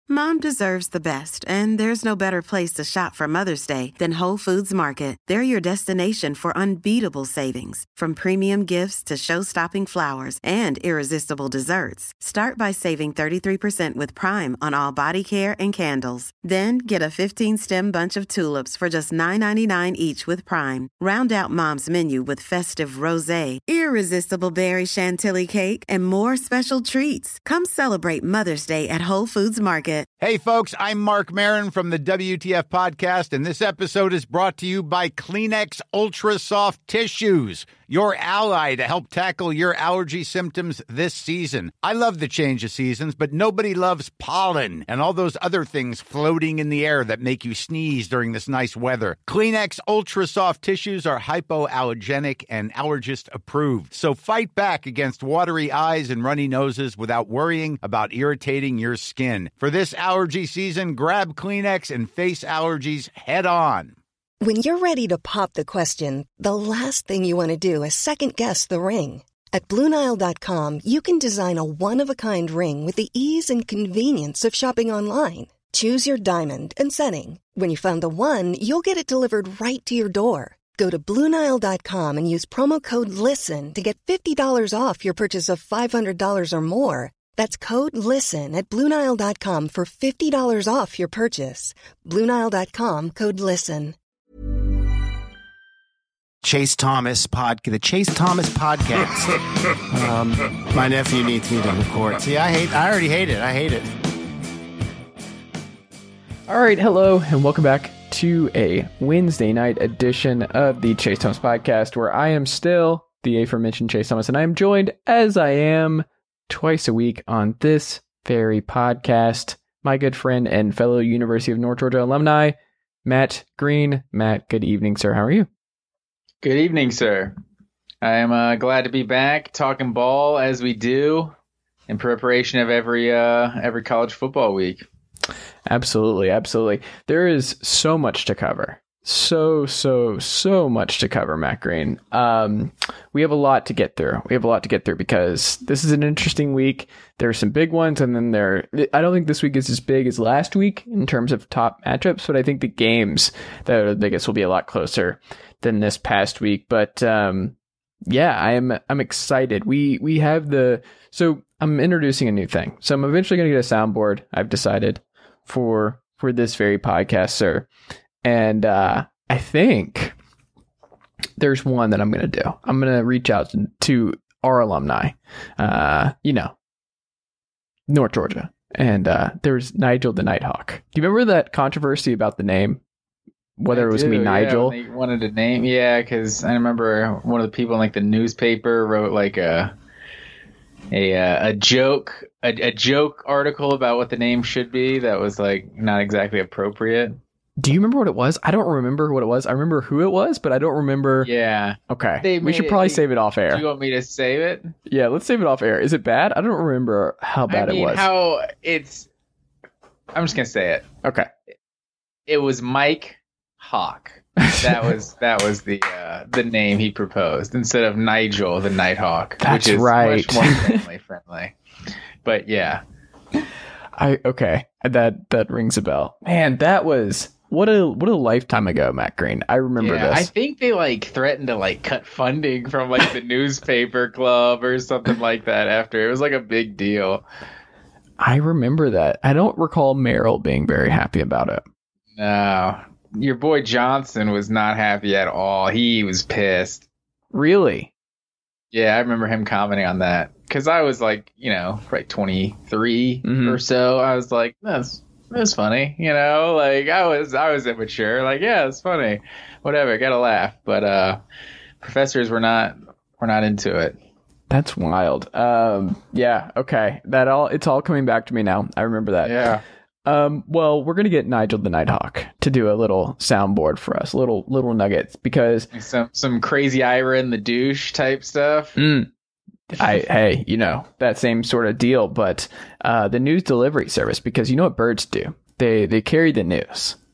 Mom deserves the best, and there's no better place to shop for Mother's Day than Whole Foods Market. They're your destination for unbeatable savings, from premium gifts to show-stopping flowers and irresistible desserts. Start by saving 33% with Prime on all body care and candles. Then get a 15-stem bunch of tulips for just $9.99 each with Prime. Round out Mom's menu with festive rosé, irresistible berry chantilly cake, and more special treats. Come celebrate Mother's Day at Whole Foods Market. Hey, folks, I'm Mark Maron from the WTF Podcast, and this episode is brought to you by Kleenex Ultra Soft Tissues, your ally to help tackle your allergy symptoms this season. I love the change of seasons, but nobody loves pollen and all those other things floating in the air that make you sneeze during this nice weather. Kleenex Ultra Soft Tissues are hypoallergenic and allergist approved, so fight back against watery eyes and runny noses without worrying about irritating your skin. For this allergy season, grab Kleenex and face allergies head on. When you're ready to pop the question, the last thing you want to do is second-guess the ring. At BlueNile.com, you can design a one-of-a-kind ring with the ease and convenience of shopping online. Choose your diamond and setting. When you find the one, you'll get it delivered right to your door. Go to BlueNile.com and use promo code LISTEN to get $50 off your purchase of $500 or more. That's code LISTEN at BlueNile.com for $50 off your purchase. BlueNile.com, code LISTEN. Chase Thomas the Chase Thomas podcast. My nephew needs me to record. See, I already hate it. I hate it. All right, hello, and welcome back to a Wednesday night edition of the Chase Thomas podcast, where I am still the aforementioned Chase Thomas, and I am joined, as I am twice a week on this very podcast, my good friend and fellow University of North Georgia alumni, Matt Green. Matt, good evening, sir. How are you? Good evening, sir. I am glad to be back talking ball as we do in preparation of every college football week. Absolutely, absolutely. There is so much to cover. So much to cover, Matt Green. We have a lot to get through. Because this is an interesting week. There are some big ones, and then I don't think this week is as big as last week in terms of top matchups, but I think the games that are the biggest will be a lot closer than this past week. But yeah, I'm excited. We have so I'm introducing a new thing. So I'm eventually going to get a soundboard, I've decided, for this very podcast, sir. And I think there's one that I'm going to do. I'm going to reach out to our alumni, North Georgia. And there's Nigel the Nighthawk. Do you remember that controversy about the name? Whether it was going to be Nigel? Yeah, they wanted a name. Yeah, because I remember one of the people in the newspaper wrote a joke article about what the name should be that was not exactly appropriate. Do you remember what it was? I don't remember what it was. I remember who it was, but I don't remember. Yeah. Okay. We should probably save it off air. Do you want me to save it? Yeah, let's save it off air. Is it bad? I don't remember how bad it was. I'm just going to say it. Okay. It was Mike Hawk. That was the name he proposed instead of Nigel the Nighthawk. That's which is right. Much more family friendly. But yeah. That rings a bell. Man, that was what a lifetime ago, Matt Green. I remember this. I think they threatened to cut funding from the newspaper club or something like that after. It was a big deal. I remember that. I don't recall Merrill being very happy about it. No. Your boy Johnson was not happy at all. He was pissed. Really? Yeah, I remember him commenting on that. Because I was probably 23 or so. I was like, that's funny. I was immature. Yeah, it's funny. Whatever, gotta laugh. But professors were not into it. That's wild. Yeah, okay. It's all coming back to me now. I remember that. Yeah. Well, we're gonna get Nigel the Nighthawk to do a little soundboard for us, little nuggets, because some crazy Ira and the douche type stuff. Hey, that same sort of deal, but the news delivery service, because you know what birds do? They carry the news.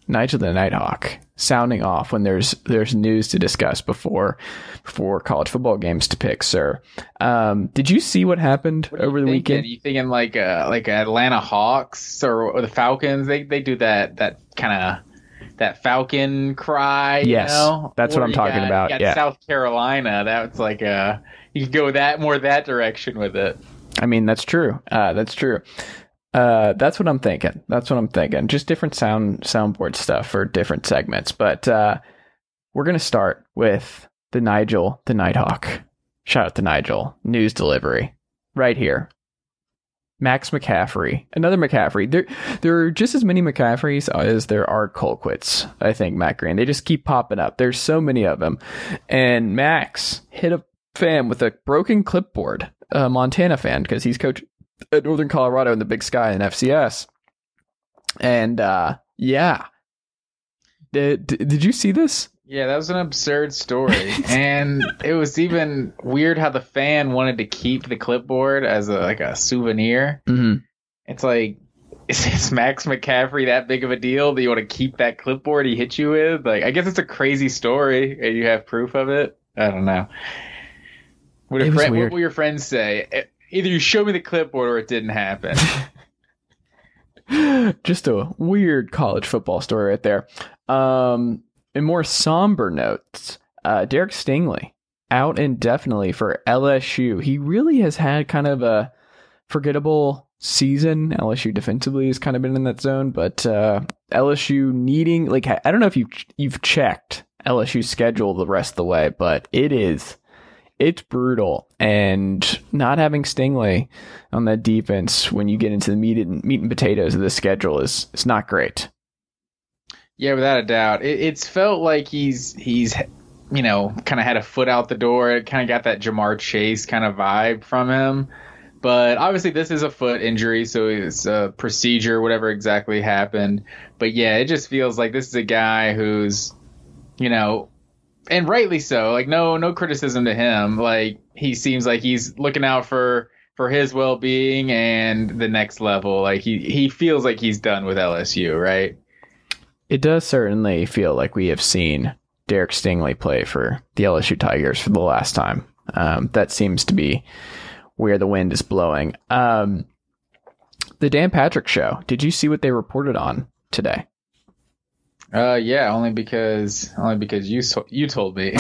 Nigel the Nighthawk sounding off when there's news to discuss before college football games to pick, sir. Did you see what happened over the weekend? You thinking like Atlanta Hawks or the Falcons? They do that kind of that Falcon cry. Yes, you know? That's what I'm talking about. You got South Carolina. That's like you could go that direction with it. I mean, that's true. That's true. That's what I'm thinking. Just different soundboard stuff for different segments. But we're going to start with the Nigel the Nighthawk. Shout out to Nigel. News delivery. Right here. Max McCaffrey. Another McCaffrey. There are just as many McCaffreys as there are Colquitts, I think, Matt Green. They just keep popping up. There's so many of them. And Max hit a fan with a broken clipboard. A Montana fan, because he's coach at Northern Colorado in the Big Sky in FCS. And yeah. Did you see this? Yeah, that was an absurd story. And it was even weird how the fan wanted to keep the clipboard as a souvenir. Mm-hmm. It's like, is Max McCaffrey that big of a deal? Do you want to keep that clipboard he hit you with? Like, I guess it's a crazy story and you have proof of it. I don't know. What will your friends say? Either you show me the clipboard or it didn't happen. Just a weird college football story right there. In more somber notes, Derek Stingley out indefinitely for LSU. He really has had kind of a forgettable season. LSU defensively has kind of been in that zone, but LSU needing, like, I don't know if you've checked LSU's schedule the rest of the way, but it's brutal, and not having Stingley on that defense when you get into the meat and potatoes of the schedule is not great. Yeah, without a doubt. It's felt like he's kind of had a foot out the door. It kind of got that Jamar Chase kind of vibe from him. But obviously this is a foot injury, so it's a procedure, whatever exactly happened. But yeah, it just feels like this is a guy who's, and rightly so, like no criticism to him. Like, he seems like he's looking out for his well-being and the next level. Like, he feels like he's done with LSU, right? It does certainly feel like we have seen Derek Stingley play for the LSU Tigers for the last time. That seems to be where the wind is blowing. The Dan Patrick Show. Did you see what they reported on today? Yeah, only because you told me.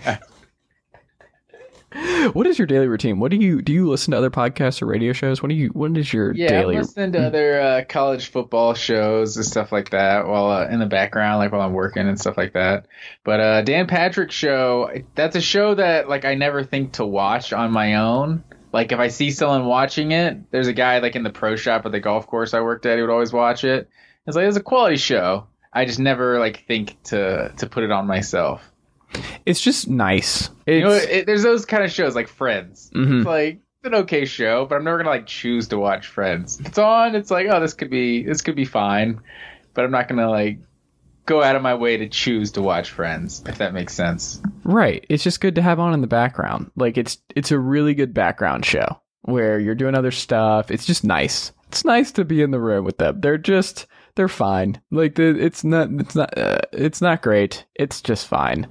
What is your daily routine? Do you listen to other podcasts or radio shows? What is your daily? Yeah, I listen to other college football shows and stuff like that while in the background, like while I'm working and stuff like that. But Dan Patrick Show, that's a show that like I never think to watch on my own. Like, if I see someone watching it, there's a guy like in the pro shop at the golf course I worked at who would always watch it. It's like, it's a quality show. I just never like think to put it on myself. It's just nice. There's those kind of shows like Friends. Mm-hmm. It's like, it's an okay show, but I'm never gonna like choose to watch Friends. If it's on, it's like, oh, this could be fine, but I'm not gonna like go out of my way to choose to watch Friends, if that makes sense. Right. It's just good to have on in the background. Like, it's a really good background show where you're doing other stuff. It's just nice. It's nice to be in the room with them. They're fine. Like, it's not great. It's just fine.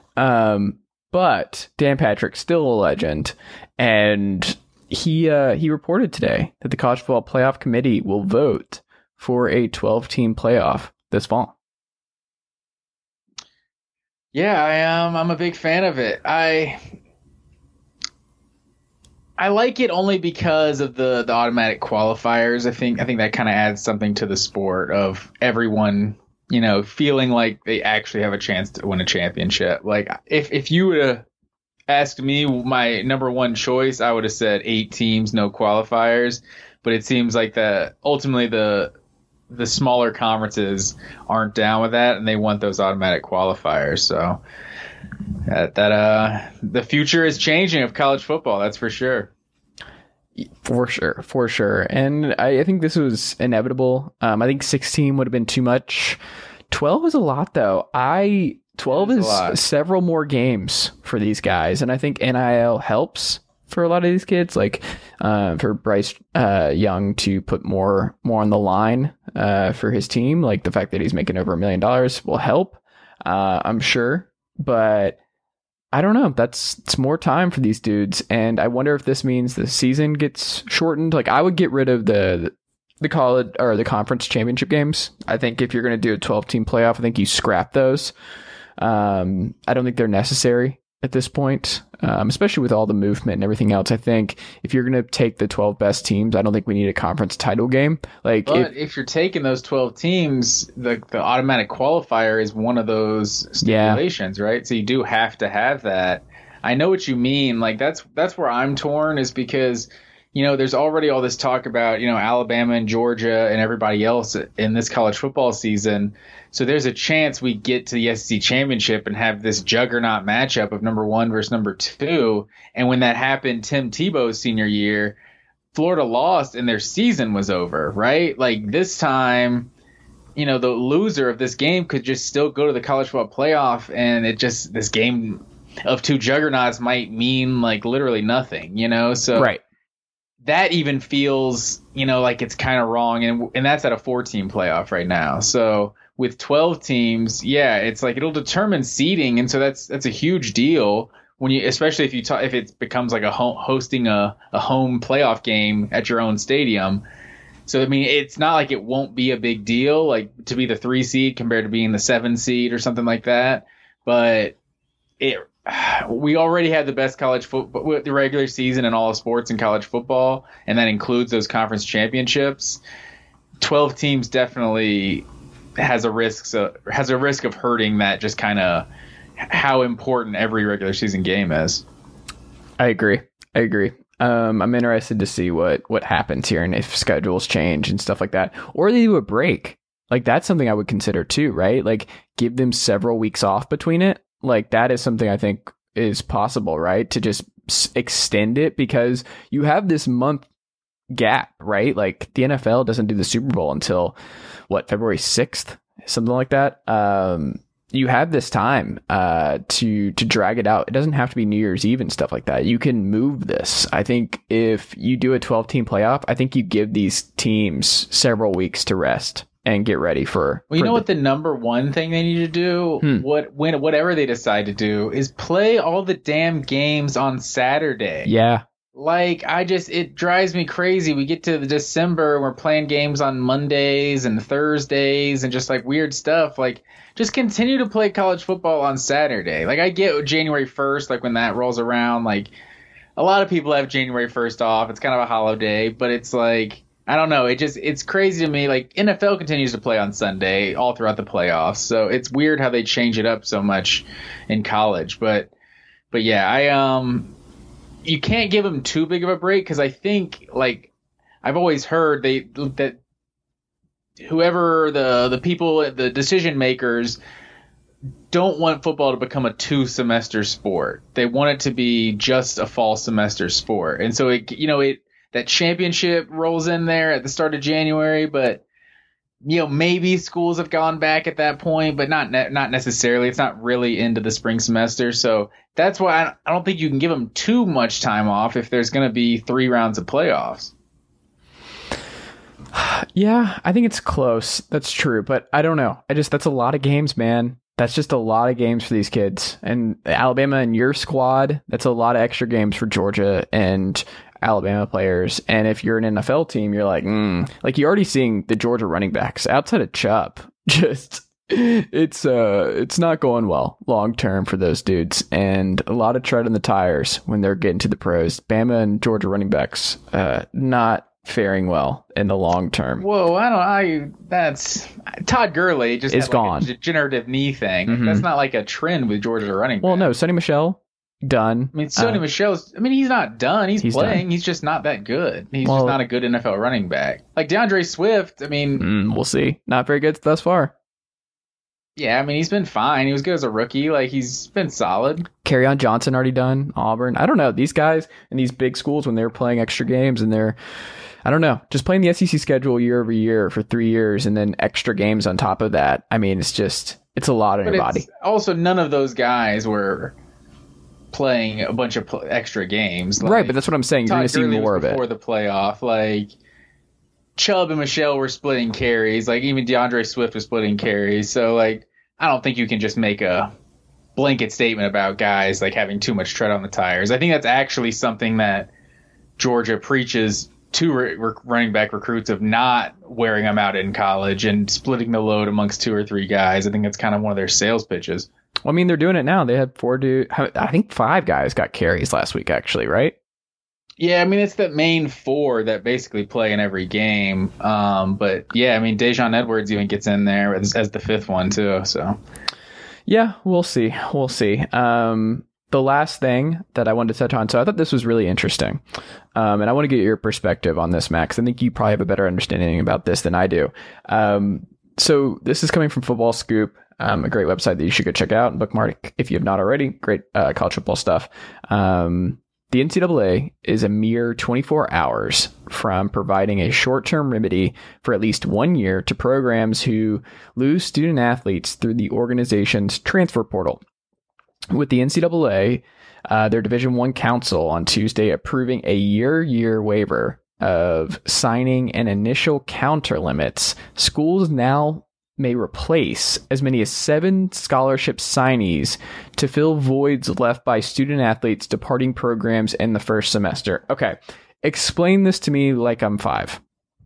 But Dan Patrick's still a legend, and he reported today that the College Football Playoff Committee will vote for a 12-team playoff this fall. Yeah, I'm a big fan of it. I like it only because of the automatic qualifiers. I think that kind of adds something to the sport of everyone, feeling like they actually have a chance to win a championship. Like, if you would have asked me my number one choice, I would have said 8 teams, no qualifiers. But it seems like ultimately the smaller conferences aren't down with that, and they want those automatic qualifiers. So the future is changing of college football. That's for sure. For sure. And I think this was inevitable. I think 16 would have been too much. 12 is a lot, though. 12 is several more games for these guys, and I think NIL helps for a lot of these kids, like for Bryce Young to put more on the line for his team. Like the fact that he's making over $1 million will help, I'm sure. But I don't know. It's more time for these dudes, and I wonder if this means the season gets shortened. Like I would get rid of the college or the conference championship games. I think if you're going to do a 12-team playoff, I think you scrap those. I don't think they're necessary at this point, especially with all the movement and everything else. I think if you're going to take the 12 best teams, I don't think we need a conference title game. Like, but if you're taking those 12 teams, the automatic qualifier is one of those stipulations, right? So you do have to have that. I know what you mean. Like that's where I'm torn, is because, there's already all this talk about, Alabama and Georgia and everybody else in this college football season. So there's a chance we get to the SEC championship and have this juggernaut matchup of number 1 versus number 2. And when that happened, Tim Tebow's senior year, Florida lost and their season was over, right? Like this time, the loser of this game could just still go to the college football playoff, and this game of 2 juggernauts might mean like literally nothing, So right. That even feels, like it's kind of wrong. And that's at a 4-team playoff right now. So with 12 teams, it's like it'll determine seeding, and so that's a huge deal when especially if it becomes like hosting a home playoff game at your own stadium. So I mean, it's not like it won't be a big deal, like to be the 3 seed compared to being the 7 seed or something like that. But we already had the best college football with the regular season and all of sports in college football, and that includes those conference championships. 12 teams definitely has a risk of hurting that, just kind of how important every regular season game is. I agree. I'm interested to see what happens here, and if schedules change and stuff like that, or they do a break. Like that's something I would consider too, right? Like give them several weeks off between it. Like that is something I think is possible, right? To just extend it, because you have this month gap, right? Like the NFL doesn't do the Super Bowl until February 6th, something like that. You have this time to drag it out. It doesn't have to be New Year's Eve and stuff like that. You can move this. I think if you do a 12-team playoff, I think you give these teams several weeks to rest and get ready for. Well, what the number one thing they need to do, whatever they decide to do, is play all the damn games on Saturday. Yeah. Like, it drives me crazy. We get to December, we're playing games on Mondays and Thursdays and just like weird stuff. Like, just continue to play college football on Saturday. Like, I get January 1st, like when that rolls around, like a lot of people have January 1st off. It's kind of a holiday, but it's like, I don't know. It's crazy to me. Like, NFL continues to play on Sunday all throughout the playoffs. So it's weird how they change it up so much in college. But yeah, you can't give them too big of a break, because I think, like, I've always heard that whoever the people, the decision makers, don't want football to become a 2-semester sport. They want it to be just a fall semester sport. And so that championship rolls in there at the start of January, but maybe schools have gone back at that point, but not necessarily. It's not really into the spring semester. So that's why I don't think you can give them too much time off if there's going to be 3 rounds of playoffs. Yeah, I think it's close. That's true. But I don't know. That's a lot of games, man. That's just a lot of games for these kids. And Alabama and your squad, that's a lot of extra games for Georgia and Alabama players. And if you're an NFL team, you're like, you're already seeing the Georgia running backs outside of Chubb. Just it's not going well long term for those dudes, and a lot of tread on the tires when they're getting to the pros. Bama and Georgia running backs not faring well in the long term. Whoa, that's Todd Gurley just is had gone. A degenerative knee thing. Mm-hmm. That's not like a trend with Georgia running back. Well, no, Sonny Michel done. I mean, Sonny Michel's. I mean, he's not done. He's playing. Done. He's just not that good. He's just not a good NFL running back. Like DeAndre Swift. I mean, we'll see. Not very good thus far. Yeah, I mean, he's been fine. He was good as a rookie. Like, he's been solid. Kerryon Johnson already done. Auburn. I don't know. These guys in these big schools, when they're playing extra games and they're, I don't know, just playing the SEC schedule year over year for 3 years and then extra games on top of that. I mean, it's a lot on your body. Also, none of those guys were playing a bunch of extra games. Like, right, but that's what I'm saying. You're going to see more of it. Before the playoff, like Chubb and Michelle were splitting carries. Like even DeAndre Swift was splitting carries. So like I don't think you can just make a blanket statement about guys like having too much tread on the tires. I think that's actually something that Georgia preaches to running back recruits of not wearing them out in college and splitting the load amongst 2 or 3 guys. I think that's kind of one of their sales pitches. Well, I mean, they're doing it now. They had 5 guys got carries last week, actually, right? Yeah, I mean, it's the main 4 that basically play in every game. But yeah, I mean, Dejon Edwards even gets in there as the 5th one too. So yeah, we'll see. We'll see. The last thing that I wanted to touch on, so I thought this was really interesting. And I want to get your perspective on this, Max. I think you probably have a better understanding about this than I do. So this is coming from Football Scoop, a great website that you should go check out and bookmark if you have not already. Great college football stuff. The NCAA is a mere 24 hours from providing a short-term remedy for at least 1 year to programs who lose student athletes through the organization's transfer portal. With the NCAA, their Division I Council on Tuesday approving a year waiver of signing and initial counter limits, schools now may replace as many as 7 scholarship signees to fill voids left by student athletes departing programs in the first semester. Okay, explain this to me like I'm 5.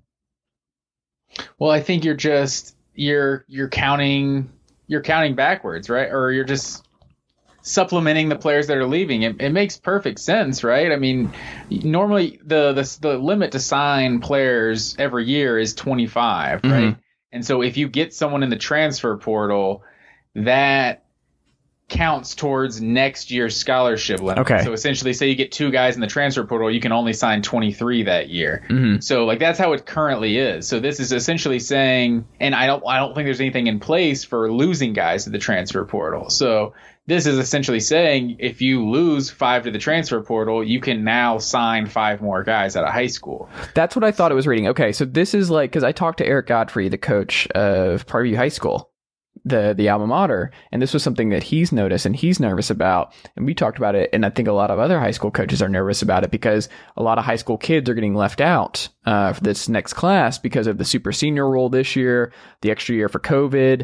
Well, I think you're counting backwards, right? Or you're just supplementing the players that are leaving. It makes perfect sense, right? I mean, normally the limit to sign players every year is 25, right? Mm-hmm. And so if you get someone in the transfer portal, that counts towards next year's scholarship limit. Okay. So essentially, say you get 2 guys in the transfer portal, you can only sign 23 that year. Mm-hmm. So like that's how it currently is. So this is essentially saying, and I don't think there's anything in place for losing guys to the transfer portal. So this is essentially saying if you lose 5 to the transfer portal, you can now sign 5 more guys out of high school. That's what I thought it was reading. Okay, so this is like, because I talked to Eric Godfrey, the coach of Parkview High School, the alma mater, and this was something that he's noticed and he's nervous about, and we talked about it, and I think a lot of other high school coaches are nervous about it because a lot of high school kids are getting left out for this next class because of the super senior rule this year, the extra year for COVID,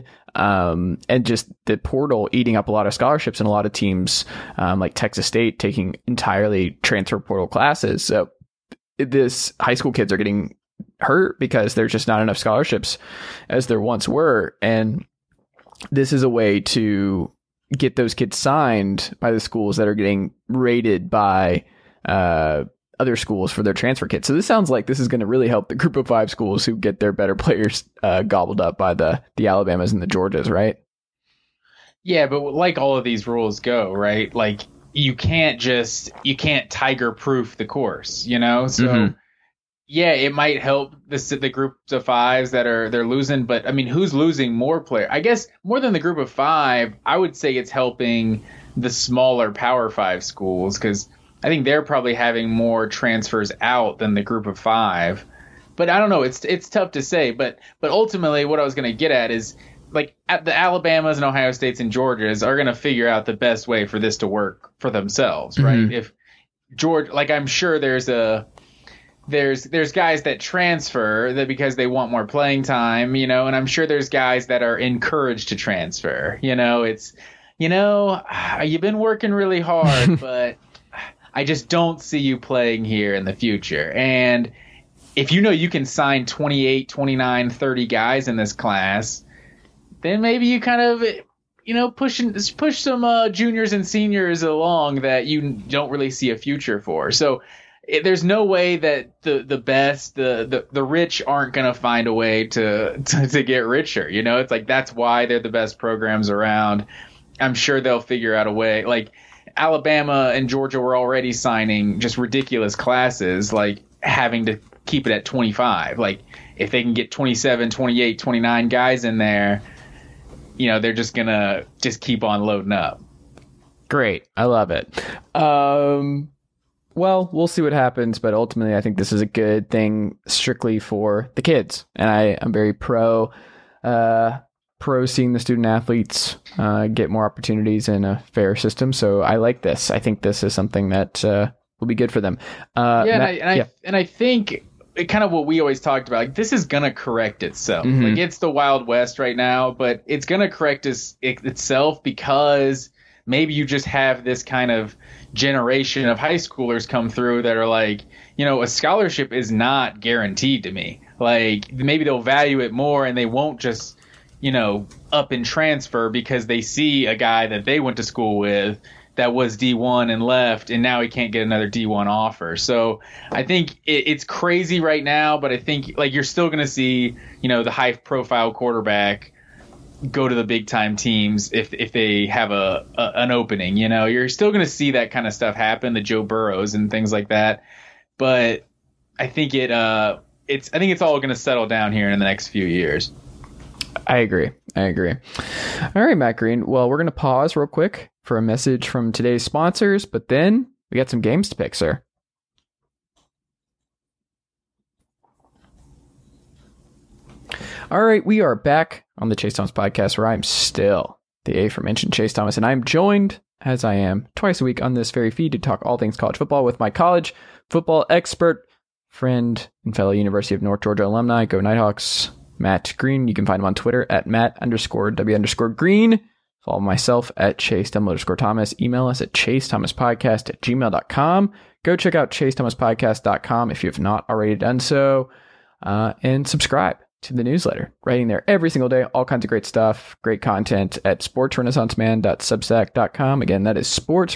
and just the portal eating up a lot of scholarships and a lot of teams like Texas State taking entirely transfer portal classes. So this high school kids are getting hurt because there's just not enough scholarships as there once were, and this is a way to get those kids signed by the schools that are getting rated by other schools for their transfer kits. So this sounds like this is going to really help the group of 5 schools who get their better players gobbled up by the Alabamas and the Georgias, right? Yeah, but like all of these rules go, right? Like you can't tiger proof the course, you know? So mm-hmm. Yeah, it might help the groups of 5s that they're losing, but I mean, who's losing more players? I guess more than the group of 5, I would say it's helping the smaller Power 5 schools because I think they're probably having more transfers out than the group of 5. But I don't know, it's tough to say. But ultimately, what I was going to get at is like the Alabamas and Ohio States and Georgias are going to figure out the best way for this to work for themselves, right? Mm-hmm. If Georgia, like I'm sure there's guys that transfer that because they want more playing time, you know, and I'm sure there's guys that are encouraged to transfer. You know, it's, you know, you've been working really hard, but I just don't see you playing here in the future. And if you know you can sign 28, 29, 30 guys in this class, then maybe you kind of, you know, push some juniors and seniors along that you don't really see a future for. So there's no way that the rich aren't going to find a way to get richer. You know, it's like that's why they're the best programs around. I'm sure they'll figure out a way. Like Alabama and Georgia were already signing just ridiculous classes, like having to keep it at 25. Like if they can get 27, 28, 29 guys in there, you know, they're just going to just keep on loading up. Great. I love it. Well, we'll see what happens, but ultimately I think this is a good thing strictly for the kids. And I'm very pro pro seeing the student athletes get more opportunities in a fair system. So I like this. I think this is something that will be good for them. I think it kind of what we always talked about. Like, this is gonna correct itself. Mm-hmm. Like, it's the Wild West right now, but it's gonna correct itself because maybe you just have this kind of generation of high schoolers come through that are like, a scholarship is not guaranteed to me. Like, maybe they'll value it more and they won't just, up and transfer because they see a guy that they went to school with that was D1 and left, and now he can't get another D1 offer. So I think it's crazy right now, but I think like you're still going to see, the high profile quarterback go to the big time teams if they have an opening. You're still going to see that kind of stuff happen, the Joe Burrows and things like that. But I think it's all going to settle down here in the next few years. I agree. All right, Matt Green. Well, we're going to pause real quick for a message from today's sponsors, but then we got some games to pick, sir. All right, we are back on the Chase Thomas podcast, where I'm still the aforementioned Chase Thomas, and I'm joined, as I am twice a week on this very feed, to talk all things college football with my college football expert, friend, and fellow University of North Georgia alumni, go Nighthawks, Matt Green. You can find him on Twitter at Matt_W_Green. Follow myself at Chase_Thomas. Email us at chasethomaspodcast@gmail.com. Go check out chasethomaspodcast.com if you have not already done so. And subscribe to the newsletter. Writing there every single day. All kinds of great stuff. Great content at sportsrenaissanceman.substack.com. Again, that is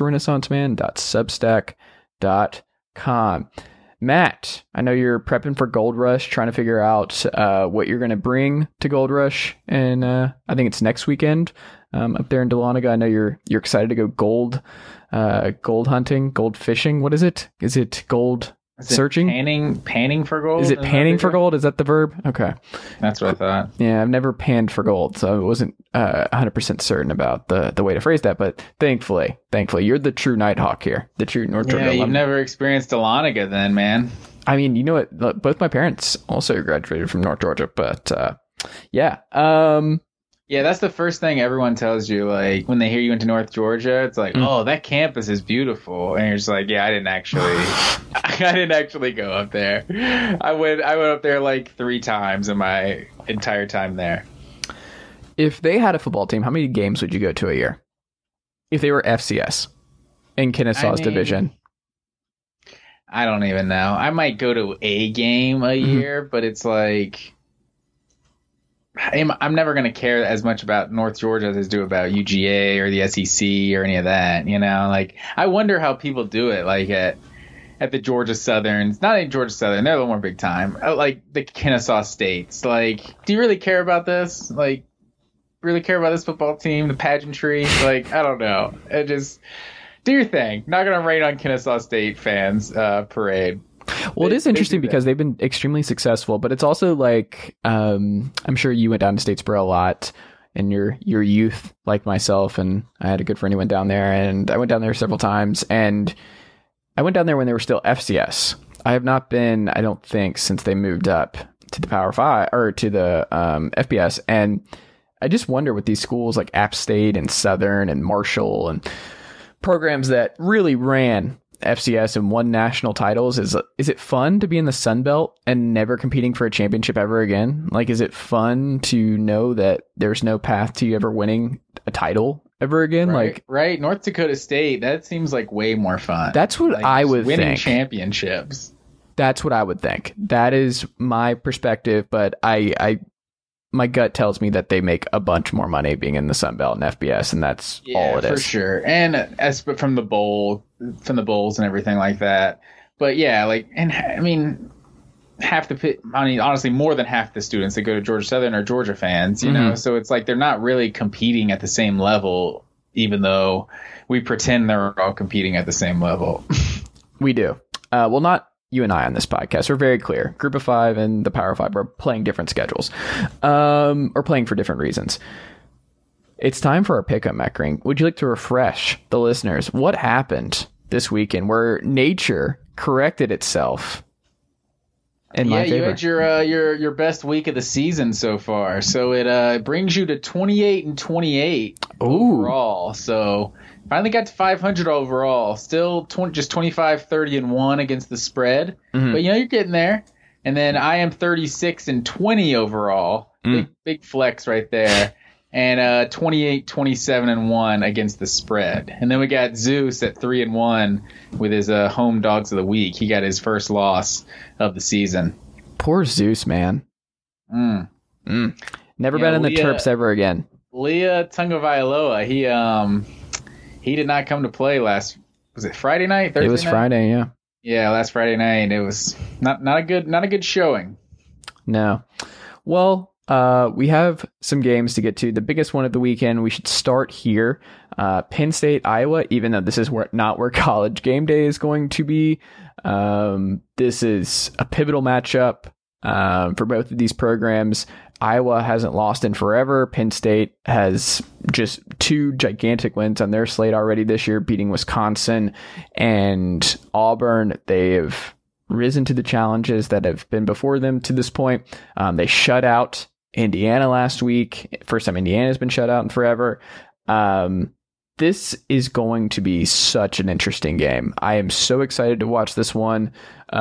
sportsrenaissanceman.substack.com. Matt, I know you're prepping for Gold Rush, trying to figure out what you're going to bring to Gold Rush, and I think it's next weekend up there in Dahlonega. I know you're excited to go gold hunting, gold fishing. What is it? Is it gold searching? Panning for gold? Is it panning for gold? Is that the verb? Okay. That's what I thought. Yeah, I've never panned for gold, so I wasn't 100% certain about the way to phrase that, but thankfully, you're the true Nighthawk here, the true North Georgia alum. You've never experienced Dahlonega then, man. I mean, you know what? Both my parents also graduated from North Georgia, but yeah. Yeah, that's the first thing everyone tells you, like, when they hear you went to North Georgia. It's like, oh, that campus is beautiful. And you're just like, yeah, I didn't actually go up there. I went up there like 3 times in my entire time there. If they had a football team, how many games would you go to a year? If they were FCS in Kennesaw's division? I don't even know. I might go to a game a year, but it's like, I'm never going to care as much about North Georgia as I do about UGA or the SEC or any of that. Like, I wonder how people do it, like at the Georgia Southerns. Not in Georgia Southern, they're a little more big time. Like the Kennesaw States. Like, do you really care about this? Like, really care about this football team, the pageantry? Like, I don't know. It just, do your thing. Not going to rain on Kennesaw State fans parade. Well, it is interesting because they've been extremely successful, but it's also like, I'm sure you went down to Statesboro a lot in your youth, like myself, and I had a good friend who went down there, and I went down there several times, and I went down there when they were still FCS. I have not been, I don't think, since they moved up to the Power 5 or to the FBS, and I just wonder with these schools like App State and Southern and Marshall and programs that really ran FCS and won national titles, is it fun to be in the Sun Belt and never competing for a championship ever again? Like, is it fun to know that there's no path to you ever winning a title ever again? Right. North Dakota State, that seems like way more fun. That's what I would think. Winning championships. That's what I would think. That is my perspective, but my gut tells me that they make a bunch more money being in the Sun Belt and FBS, and that's all it is. For sure. And as from the bowls and everything like that. But yeah, honestly, more than half the students that go to Georgia Southern are Georgia fans, you know? So it's like they're not really competing at the same level, even though we pretend they're all competing at the same level. We do. Well, not you and I on this podcast. We're very clear. Group of 5 and the Power 5 are playing different schedules, or playing for different reasons. It's time for our pickup, Matt Green. Would you like to refresh the listeners what happened this weekend where nature corrected itself in my favor. You had your best week of the season so far. So it brings you to 28-28 overall. So finally got to 500 overall. Still just 25-30-1 against the spread. Mm-hmm. But you're getting there. And then I am 36-20 overall. Big flex right there. And 28-27-1 against the spread. And then we got Zeus at 3-1 with his home dogs of the week. He got his first loss of the season. Poor Zeus, man. Never bet on the Terps ever again. Leah Tungavailoa, he did not come to play was it Friday night? Thursday It was night? Friday, yeah. Yeah, last Friday night. It was not a good showing. No. Well, we have some games to get to. The biggest one of the weekend, we should start here. Penn State, Iowa, even though this is not where College Game Day is going to be. This is a pivotal matchup for both of these programs. Iowa hasn't lost in forever. Penn State has just 2 gigantic wins on their slate already this year, beating Wisconsin and Auburn. They have risen to the challenges that have been before them to this point. They shut out Indiana last week. First time Indiana's been shut out in forever. This is going to be such an interesting game. I am so excited to watch this one.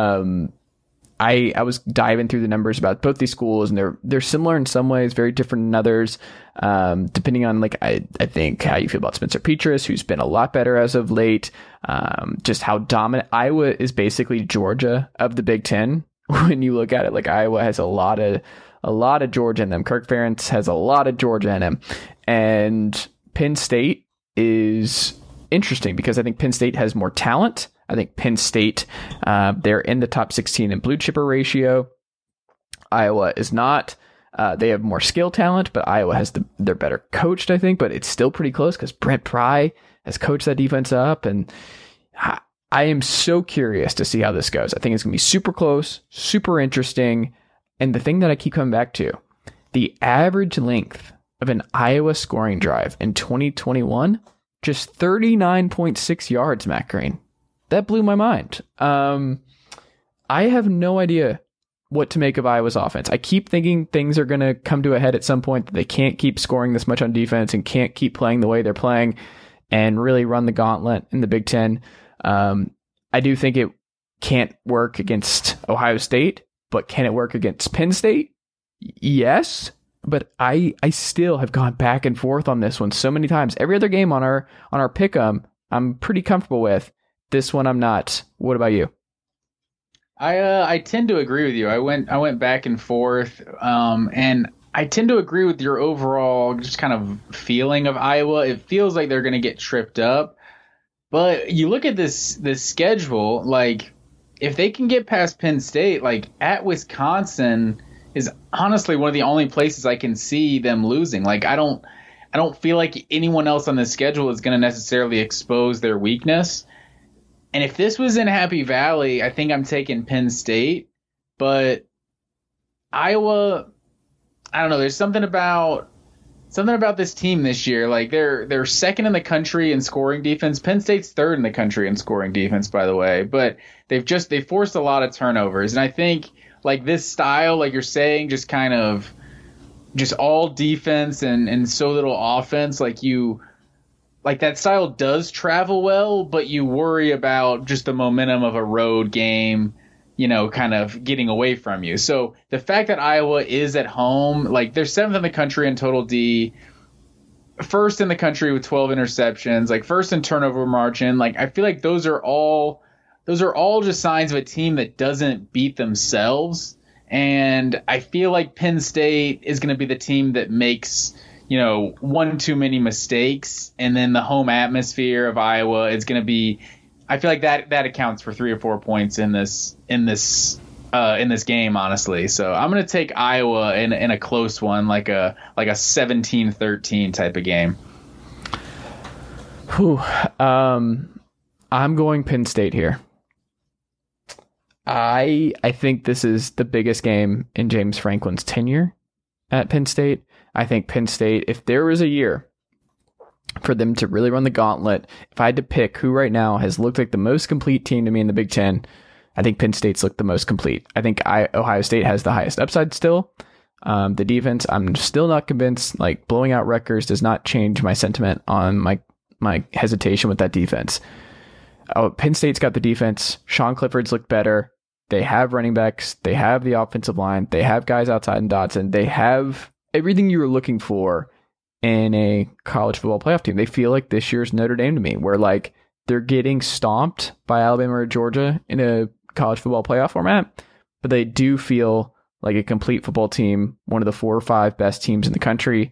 I was diving through the numbers about both these schools, and they're similar in some ways, very different in others. Depending on I think how you feel about Spencer Petras, who's been a lot better as of late. Just how dominant Iowa is, basically Georgia of the Big Ten. When you look at it, Iowa has a lot of Georgia in them. Kirk Ferentz has a lot of Georgia in him, and Penn State is interesting because I think Penn State has more talent. I think Penn State, they're in the top 16 in blue chipper ratio. Iowa is not. They have more skill talent, but Iowa has they're better coached, I think, but it's still pretty close because Brent Pry has coached that defense up. And I am so curious to see how this goes. I think it's going to be super close, super interesting. And the thing that I keep coming back to, the average length of an Iowa scoring drive in 2021, just 39.6 yards, Matt Green. That blew my mind. I have no idea what to make of Iowa's offense. I keep thinking things are going to come to a head at some point, that they can't keep scoring this much on defense and can't keep playing the way they're playing and really run the gauntlet in the Big Ten. I do think it can't work against Ohio State, but can it work against Penn State? Yes, but I still have gone back and forth on this one so many times. Every other game on our pick'em, I'm pretty comfortable with. This one I'm not. What about you? I tend to agree with you. I went back and forth, and I tend to agree with your overall just kind of feeling of Iowa. It feels like they're going to get tripped up, but you look at this schedule, if they can get past Penn State, at Wisconsin is honestly one of the only places I can see them losing. I don't feel like anyone else on the schedule is going to necessarily expose their weakness. And if this was in Happy Valley, I think I'm taking Penn State. But Iowa, I don't know. There's something about this team this year. They're second in the country in scoring defense. Penn State's third in the country in scoring defense, by the way. But they forced a lot of turnovers. And I think this style, you're saying, just kind of just all defense and so little offense, that style does travel well, but you worry about just the momentum of a road game, kind of getting away from you. So the fact that Iowa is at home, they're 7th in the country in total D, first in the country with 12 interceptions, first in turnover margin. I feel like those are all just signs of a team that doesn't beat themselves. And I feel like Penn State is going to be the team that makes one too many mistakes, and then the home atmosphere of Iowa is going to be. I feel like that accounts for 3 or 4 points in this game, honestly. So I'm going to take Iowa in a close one, like a 17-13 type of game. Whew. I'm going Penn State here. I think this is the biggest game in James Franklin's tenure at Penn State. I think Penn State, if there was a year for them to really run the gauntlet, if I had to pick who right now has looked like the most complete team to me in the Big Ten, I think Penn State's looked the most complete. I think Ohio State has the highest upside still. The defense, I'm still not convinced. Like, blowing out Rutgers does not change my sentiment on my hesitation with that defense. Oh, Penn State's got the defense. Sean Clifford's looked better. They have running backs. They have the offensive line. They have guys outside in Dotson. They have everything you were looking for in a college football playoff team. They feel like this year's Notre Dame to me, where like they're getting stomped by Alabama or Georgia in a college football playoff format, but they do feel like a complete football team, one of the 4 or 5 best teams in the country,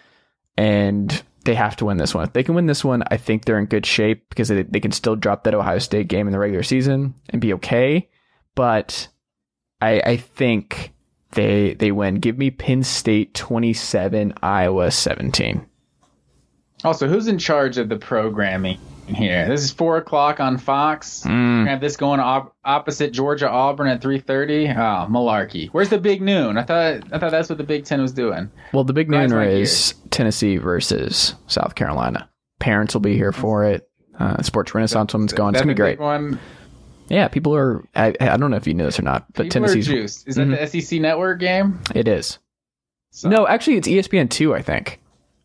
and they have to win this one. If they can win this one, I think they're in good shape because they can still drop that Ohio State game in the regular season and be okay. But I think they win. Give me Penn State 27, Iowa 17. Also, who's in charge of the programming here? This is 4:00 on Fox. We're gonna have this going opposite Georgia Auburn at 3:30. Oh, malarkey. Where's the big noon? I thought that's what the Big Ten was doing. Well, the big noon is Tennessee versus South Carolina. Parents will be here for it. Sports Renaissance Women's going. It's gonna be great. One? Yeah, people are. I don't know if you knew this or not, but Tennessee's juiced. Is that the SEC Network game? It is. So. No, actually, it's ESPN2, I think.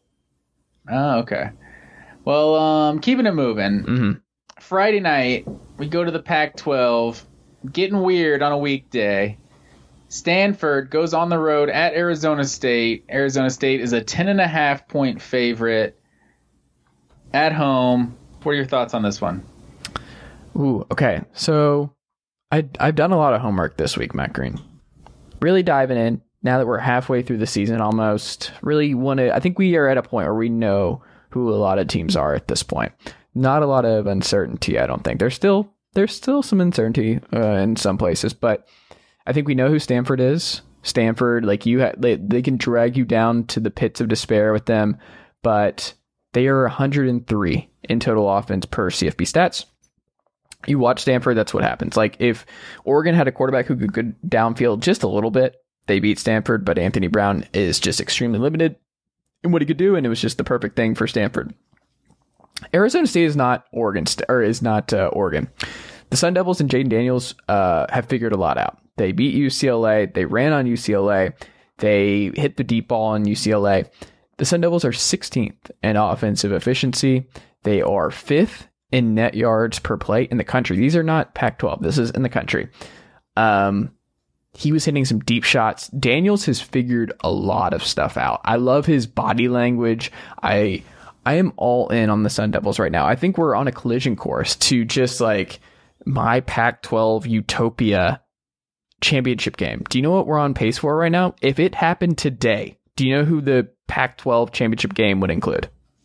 Oh, okay. Well, keeping it moving. Friday night, we go to the Pac-12. Getting weird on a weekday. Stanford goes on the road at Arizona State. Arizona State is a 10.5-point favorite at home. What are your thoughts on this one? Ooh, okay. So I've done a lot of homework this week, Matt Green. Really diving in. Now that we're halfway through the season almost, really I think we are at a point where we know who a lot of teams are at this point. Not a lot of uncertainty, I don't think. There's still some uncertainty in some places, but I think we know who Stanford is. Stanford, like they can drag you down to the pits of despair with them, but they are 103 in total offense per CFB stats. You watch Stanford, that's what happens. Like, if Oregon had a quarterback who could go downfield just a little bit, they beat Stanford, but Anthony Brown is just extremely limited in what he could do, and it was just the perfect thing for Stanford. Arizona State is not Oregon. The Sun Devils and Jaden Daniels have figured a lot out. They beat UCLA. They ran on UCLA. They hit the deep ball on UCLA. The Sun Devils are 16th in offensive efficiency. They are 5th in net yards per play in the country. These are not Pac-12. This is in the country. He was hitting some deep shots. Daniels has figured a lot of stuff out. I love his body language. I am all in on the Sun Devils right now. I think we're on a collision course to just like my Pac-12 utopia championship game. Do you know what we're on pace for right now? If it happened today, do you know who the Pac-12 championship game would include?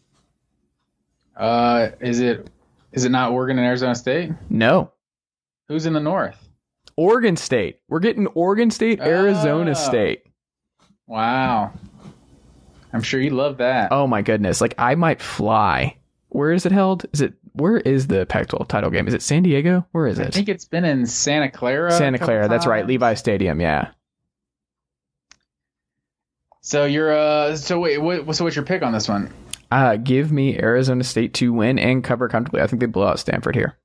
Is it not Oregon and Arizona State? No. Who's in the North? Oregon State. We're getting Oregon State, Arizona State. Wow. I'm sure you love that. Oh my goodness. Like, I might fly. Where is it held? Where is the Pac-12 title game? Is it San Diego? Where is it? I think it's been in Santa Clara. Santa Clara, that's right. Levi Stadium, yeah. So what's your pick on this one? Give me Arizona State to win and cover comfortably. I think they blow out Stanford here.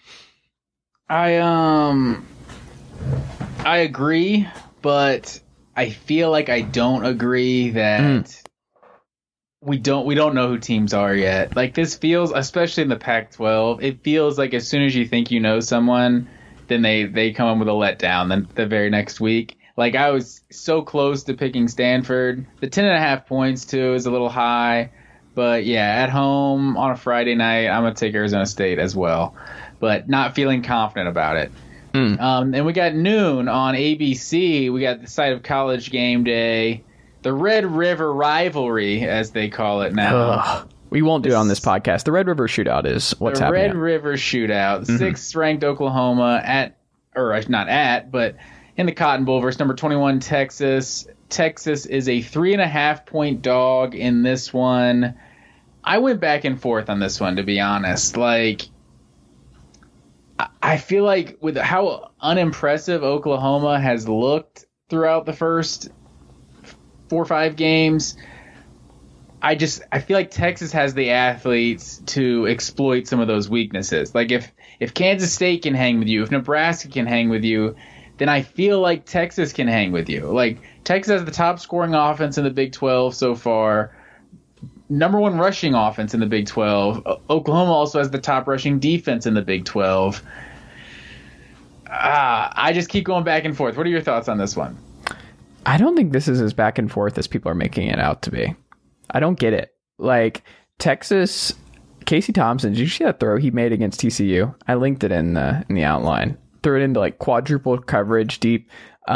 I agree, but I feel like I don't agree that we don't know who teams are yet. Like, this feels, especially in the Pac-12, it feels like as soon as you think you know someone, then they come in with a letdown then the very next week. Like, I was so close to picking Stanford. The 10.5 points too is a little high, but yeah, at home on a Friday night, I'm gonna take Arizona State as well, but not feeling confident about it. And we got noon on ABC. We got the site of College Game Day, the Red River Rivalry, as they call it now. We won't do it on this podcast. The Red River Shootout is what's happening. The Red River Shootout. 6th ranked Oklahoma but in the Cotton Bowl versus number 21 Texas. Texas is a 3.5-point dog in this one. I went back and forth on this one, to be honest. Like, I feel like with how unimpressive Oklahoma has looked throughout the first 4 or 5 games, I feel like Texas has the athletes to exploit some of those weaknesses. Like if Kansas State can hang with you, if Nebraska can hang with you, then I feel like Texas can hang with you. Like Texas has the top scoring offense in the Big 12 so far, number one rushing offense in the Big 12. Oklahoma also has the top rushing defense in the Big 12. I just keep going back and forth. What are your thoughts on this one? I don't think this is as back and forth as people are making it out to be. I don't get it. Like Texas, Casey Thompson, did you see that throw he made against TCU? I linked it in the outline. Threw it into like quadruple coverage deep.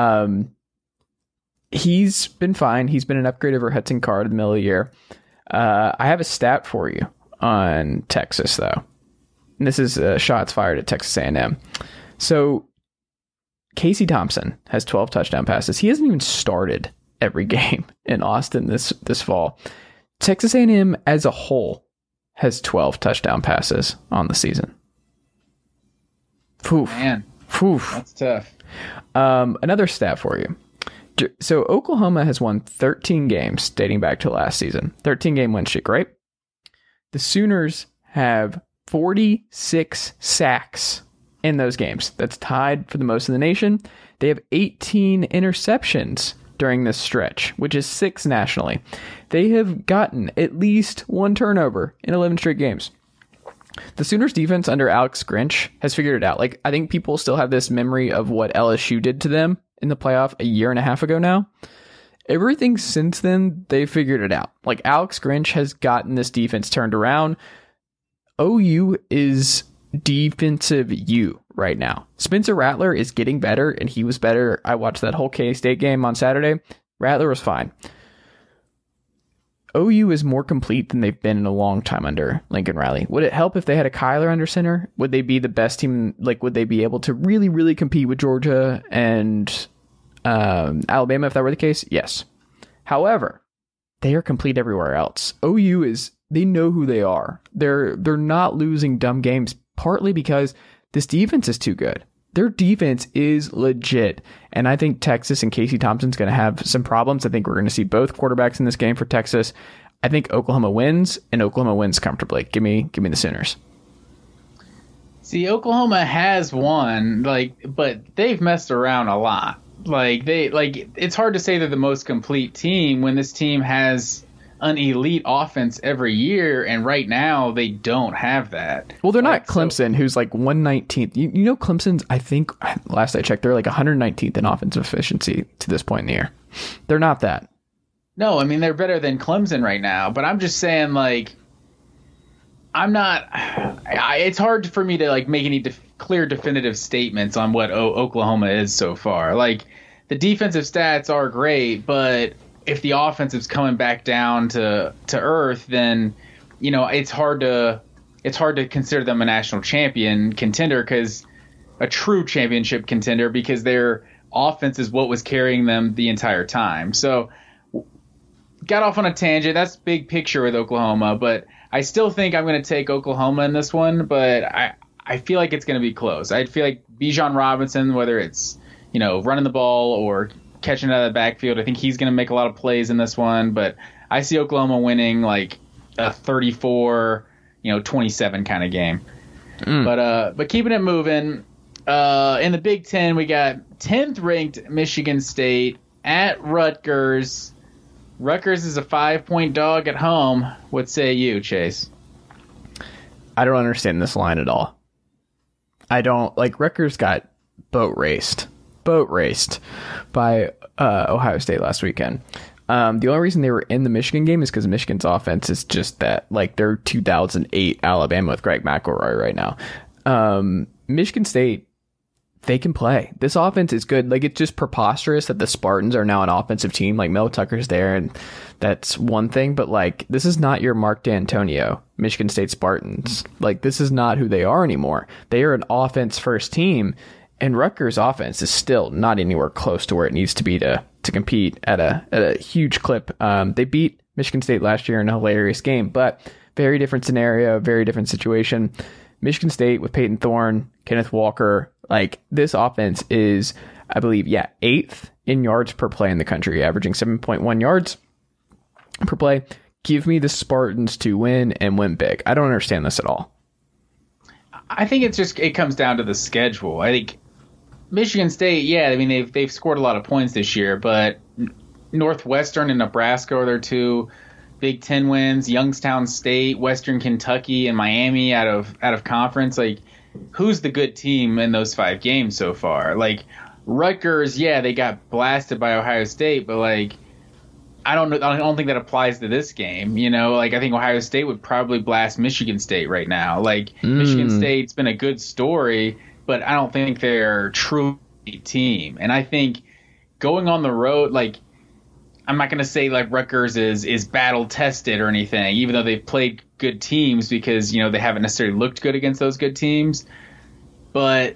He's been fine. He's been an upgrade over Hudson Card in the middle of the year. I have a stat for you on Texas though. And this is shots fired at Texas A&M. So Casey Thompson has 12 touchdown passes. He hasn't even started every game in Austin this fall. Texas A&M as a whole has 12 touchdown passes on the season. Poof. Man, Poof. That's tough. Another stat for you. So Oklahoma has won 13 games dating back to last season. 13-game win streak, right? The Sooners have 46 sacks in those games. That's tied for the most in the nation. They have 18 interceptions during this stretch, which is 6 nationally. They have gotten at least 1 turnover in 11 straight games. The Sooners defense under Alex Grinch has figured it out. Like, I think people still have this memory of what LSU did to them in the playoff a year and a half ago now. Everything since then, they figured it out. Like, Alex Grinch has gotten this defense turned around. OU is defensive U right now. Spencer Rattler is getting better, and he was better. I watched that whole K-State game on Saturday. Rattler was fine. OU is more complete than they've been in a long time under Lincoln Riley. Would it help if they had a Kyler under center? Would they be the best team? Like, would they be able to really, really compete with Georgia and Alabama if that were the case? Yes. However, they are complete everywhere else. OU is, they know who they are. They're not losing dumb games, partly because this defense is too good. Their defense is legit. And I think Texas and Casey Thompson's going to have some problems. I think we're going to see both quarterbacks in this game for Texas. I think Oklahoma wins, and Oklahoma wins comfortably. Give me the Sooners. See, Oklahoma has won, but they've messed around a lot. It's hard to say they're the most complete team when this team has an elite offense every year, and right now they don't have that. Well, they're not Clemson, who's like 119th. You know, Clemson's, I think, last I checked, they're like 119th in offensive efficiency to this point in the year. They're not that. No, I mean, they're better than Clemson right now, but I'm just saying, it's hard for me to make any clear definitive statements on what Oklahoma is so far. The defensive stats are great, but if the offense is coming back down to earth, then it's hard to consider them a national champion contender, because a true championship contender, because their offense is what was carrying them the entire time. So got off on a tangent. That's big picture with Oklahoma, but I still think I'm going to take Oklahoma in this one, but I feel like it's going to be close. I feel like Bijan Robinson, whether it's running the ball or catching it out of the backfield, I think he's going to make a lot of plays in this one, but I see Oklahoma winning a 34-27 kind of game. But keeping it moving, in the Big Ten, we got 10th ranked Michigan State at Rutgers. Rutgers is a 5-point dog at home. What say you, Chase? I don't understand this line at all. I don't Rutgers got boat raced by Ohio State last weekend. The only reason they were in the Michigan game is because Michigan's offense is just that, they're 2008 Alabama with Greg McElroy right now. Michigan State, they can play. This offense is good. It's just preposterous that the Spartans are now an offensive team. Mel Tucker's there, and that's one thing. But this is not your Mark D'Antonio Michigan State Spartans. This is not who they are anymore. They are an offense first team. And Rutgers' offense is still not anywhere close to where it needs to be to compete at a huge clip. They beat Michigan State last year in a hilarious game, but very different scenario, very different situation. Michigan State with Peyton Thorne, Kenneth Walker, this offense is, I believe, 8th in yards per play in the country, averaging 7.1 yards per play. give me the Spartans to win and win big. I don't understand this at all. I think it comes down to the schedule. I think Michigan State, yeah, I mean they've scored a lot of points this year, but Northwestern and Nebraska are their two Big Ten wins. Youngstown State, Western Kentucky, and Miami out of conference. Like, who's the good team in those 5 games so far? Like, Rutgers, yeah, they got blasted by Ohio State, but like, I don't think that applies to this game. You know, like, I think Ohio State would probably blast Michigan State right now. Like, Michigan State's been a good story, but I don't think they're truly a team. And I think going on the road, like, I'm not going to say like Rutgers is battle tested or anything, even though they've played good teams, because, you know, they haven't necessarily looked good against those good teams. But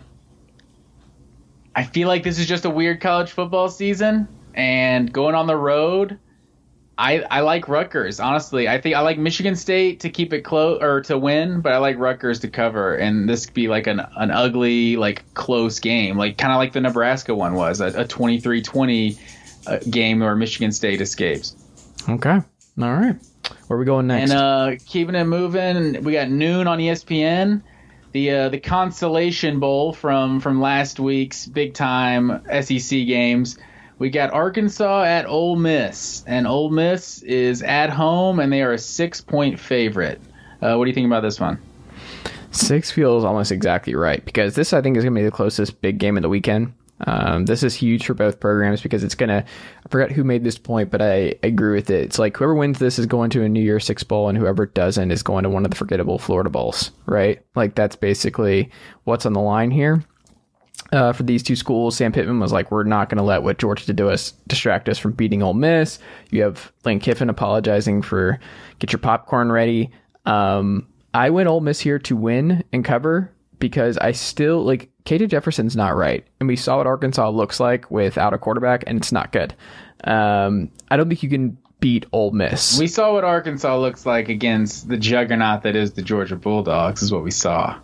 I feel like this is just a weird college football season, and going on the road, I like Rutgers, honestly. I think I like Michigan State to keep it close or to win, but I like Rutgers to cover, and this could be like an ugly, like, close game, like kind of like the Nebraska one was, a 23-20 game where Michigan State escapes. Okay. All right. Where are we going next? And keeping it moving, we got noon on ESPN, the Consolation Bowl from last week's big time SEC games. We got Arkansas at Ole Miss, and Ole Miss is at home, and they are a 6-point favorite. What do you think about this one? 6 feels almost exactly right, because this, I think, is going to be the closest big game of the weekend. This is huge for both programs, because it's going to, I forgot who made this point, but I agree with it. It's like whoever wins this is going to a New Year's Six Bowl, and whoever doesn't is going to one of the forgettable Florida Bowls, right? Like, that's basically what's on the line here. For these two schools, Sam Pittman was like, we're not going to let what Georgia did to us distract us from beating Ole Miss. You have Lane Kiffin apologizing for get your popcorn ready. I went Ole Miss here to win and cover, because I still, like, KJ Jefferson's not right. And we saw what Arkansas looks like without a quarterback, and it's not good. I don't think you can beat Ole Miss. We saw what Arkansas looks like against the juggernaut that is the Georgia Bulldogs, is what we saw.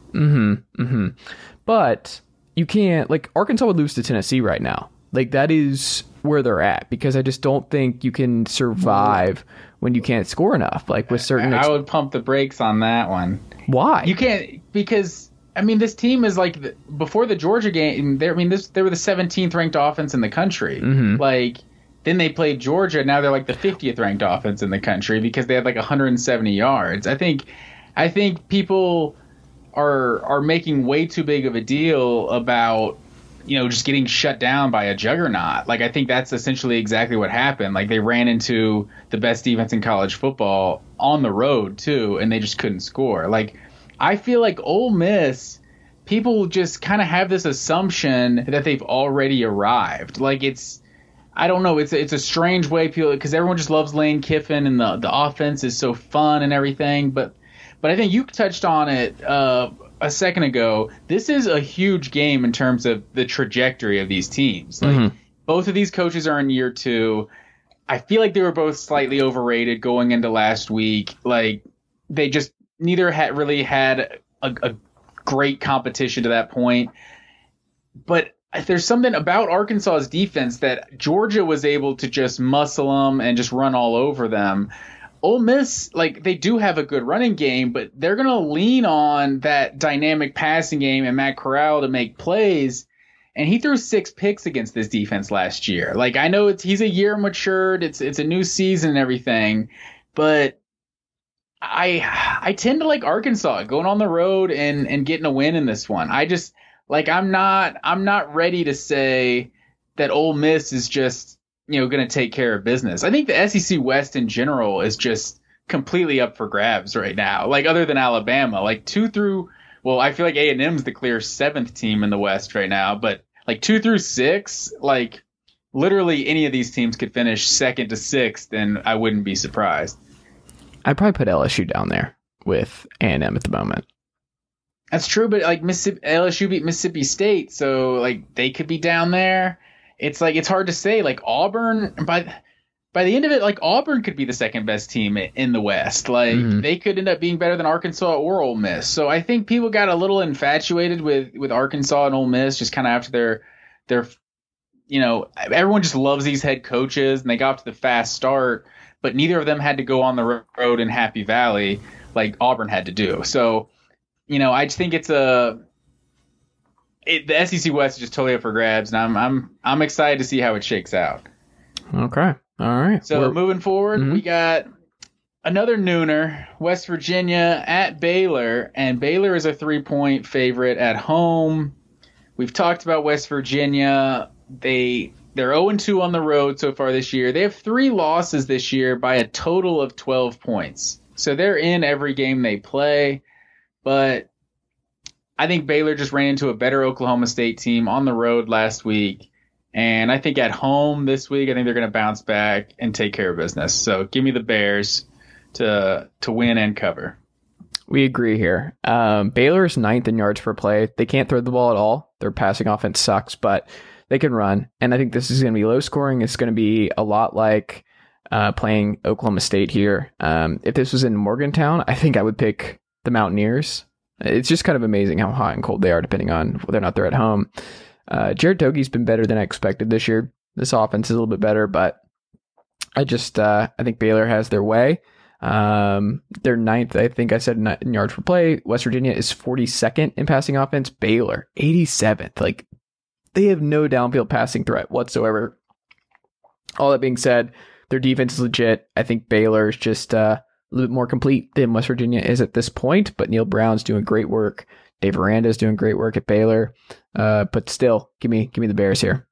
But you can't, like, Arkansas would lose to Tennessee right now. Like, that is where they're at, because I just don't think you can survive when you can't score enough. Like, with certain... I would pump the brakes on that one. Why? You can't, because... I mean, this team is like, before the Georgia game, they were the 17th ranked offense in the country. Like, then they played Georgia. Now they're like the 50th ranked offense in the country, because they had like 170 yards. I think people are making way too big of a deal about, you know, just getting shut down by a juggernaut. Like, I think that's essentially exactly what happened. Like, they ran into the best defense in college football on the road too, and they just couldn't score. Like, I feel like Ole Miss, people just kind of have this assumption that they've already arrived. Like, I don't know, it's a strange way, people, because everyone just loves Lane Kiffin, and the offense is so fun and everything. But I think you touched on it a second ago. This is a huge game in terms of the trajectory of these teams. Like, both of these coaches are in year 2. I feel like they were both slightly overrated going into last week. Like, they just neither really had a great competition to that point. But there's something about Arkansas's defense that Georgia was able to just muscle them and just run all over them. Ole Miss, like, they do have a good running game, but they're going to lean on that dynamic passing game and Matt Corral to make plays. And he threw 6 picks against this defense last year. Like, I know he's a year matured. It's a new season and everything, but I tend to like Arkansas going on the road and getting a win in this one. I just, like, I'm not ready to say that Ole Miss is just, you know, going to take care of business. I think the SEC West in general is just completely up for grabs right now. Like, other than Alabama, like 2 through, well, I feel like A&M's the clear 7th team in the West right now, but like 2 through 6, like, literally any of these teams could finish 2nd to 6th, and I wouldn't be surprised. I'd probably put LSU down there with A&M at the moment. That's true, but like LSU beat Mississippi State, so like they could be down there. It's like, it's hard to say. Like, Auburn, by the end of it, like, Auburn could be the 2nd best team in the West. Like, they could end up being better than Arkansas or Ole Miss. So I think people got a little infatuated with Arkansas and Ole Miss just kind of after their, you know, everyone just loves these head coaches, and they got off to the fast start. but neither of them had to go on the road in Happy Valley like Auburn had to do. So, I just think the SEC West is just totally up for grabs, and I'm excited to see how it shakes out. Okay. All right. So moving forward, we got another nooner, West Virginia at Baylor, and Baylor is a 3-point favorite at home. We've talked about West Virginia. They're 0-2 on the road so far this year. They have 3 losses this year by a total of 12 points. So they're in every game they play. But I think Baylor just ran into a better Oklahoma State team on the road last week. And I think at home this week, I think they're going to bounce back and take care of business. So give me the Bears to win and cover. We agree here. Baylor's 9th in yards per play. They can't throw the ball at all. Their passing offense sucks, but they can run. And I think this is going to be low scoring. It's going to be a lot like playing Oklahoma State here. If this was in Morgantown, I think I would pick the Mountaineers. It's just kind of amazing how hot and cold they are depending on whether or not they're at home. Jared Togey's been better than I expected this year. This offense is a little bit better, but I think Baylor has their way. They're 9th, I think I said, in yards per play. West Virginia is 42nd in passing offense. Baylor 87th. Like, they have no downfield passing threat whatsoever. All that being said, their defense is legit. I think Baylor is just a little bit more complete than West Virginia is at this point, but Neil Brown's doing great work. Dave Aranda is doing great work at Baylor. But still, give me the Bears here.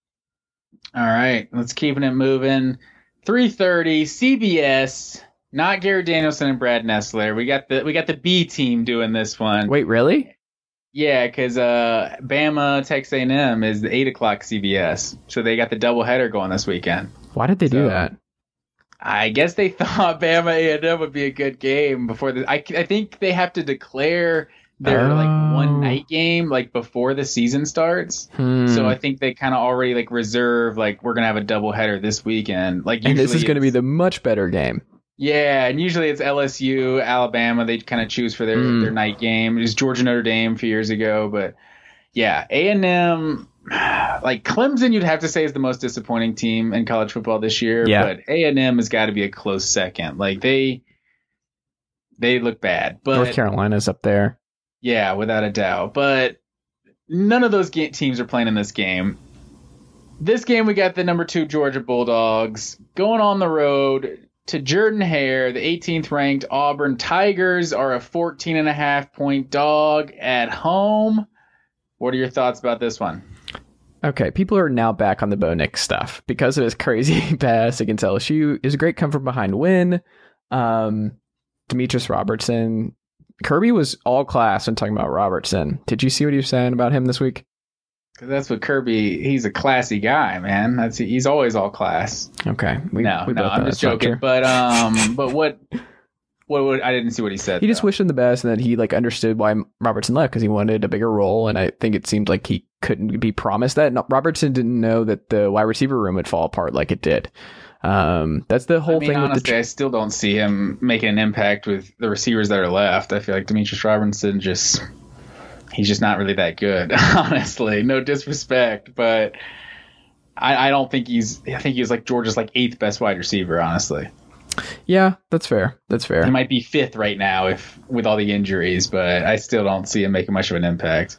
All right, let's keep it moving. 3:30 CBS. Not Garrett Danielson and Brad Nessler. We got the B team doing this one. Wait, really? Yeah, because Bama Texas A&M is the 8 o'clock CBS, so they got the doubleheader going this weekend. Why did they do that? I guess they thought Bama A&M would be a good game before the. I think they have to declare their one night game before the season starts. So I think they kind of already reserve we're gonna have a doubleheader this weekend. And this is gonna be the much better game. Yeah, and usually it's LSU, Alabama. They kind of choose for their night game. It was Georgia Notre Dame a few years ago, but yeah, A&M, Clemson, you'd have to say is the most disappointing team in college football this year. Yeah. But A&M has got to be a close second. They look bad. But North Carolina's up there. Yeah, without a doubt. But none of those teams are playing in this game. This game, we got the number 2 Georgia Bulldogs going on the road to Jordan-Hare. The 18th ranked Auburn Tigers are a 14.5-point dog at home. What are your thoughts about this one? Okay, people are now back on the Bo Nix stuff because of his crazy pass against LSU. It was a great come from behind win. Demetrius Robertson. Kirby was all class when talking about Robertson. Did you see what he was saying about him this week? Because that's what Kirby, he's a classy guy, man. He's always all class. Okay. I'm just joking. But what I didn't see what he said. He just wished him the best, and then he understood why Robertson left because he wanted a bigger role, and I think it seemed like he couldn't be promised that. No, Robertson didn't know that the wide receiver room would fall apart like it did. That's the whole thing. Honestly, I still don't see him making an impact with the receivers that are left. I feel like Demetrius Robertson he's just not really that good, honestly. No disrespect, but I don't think I think he's Georgia's 8th best wide receiver, honestly. Yeah, that's fair. He might be 5th right now with all the injuries, but I still don't see him making much of an impact.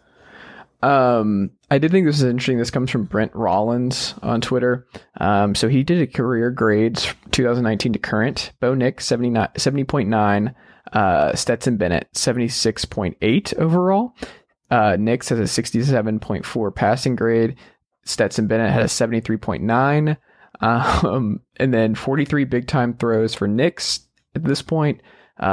I did think this is interesting. This comes from Brent Rollins on Twitter. So he did a career grades 2019 to current. Bo Nix 70.9, Stetson Bennett 76.8 overall. Nix has a 67.4 passing grade. Stetson Bennett had a 73.9. And then 43 big time throws for Nix at this point.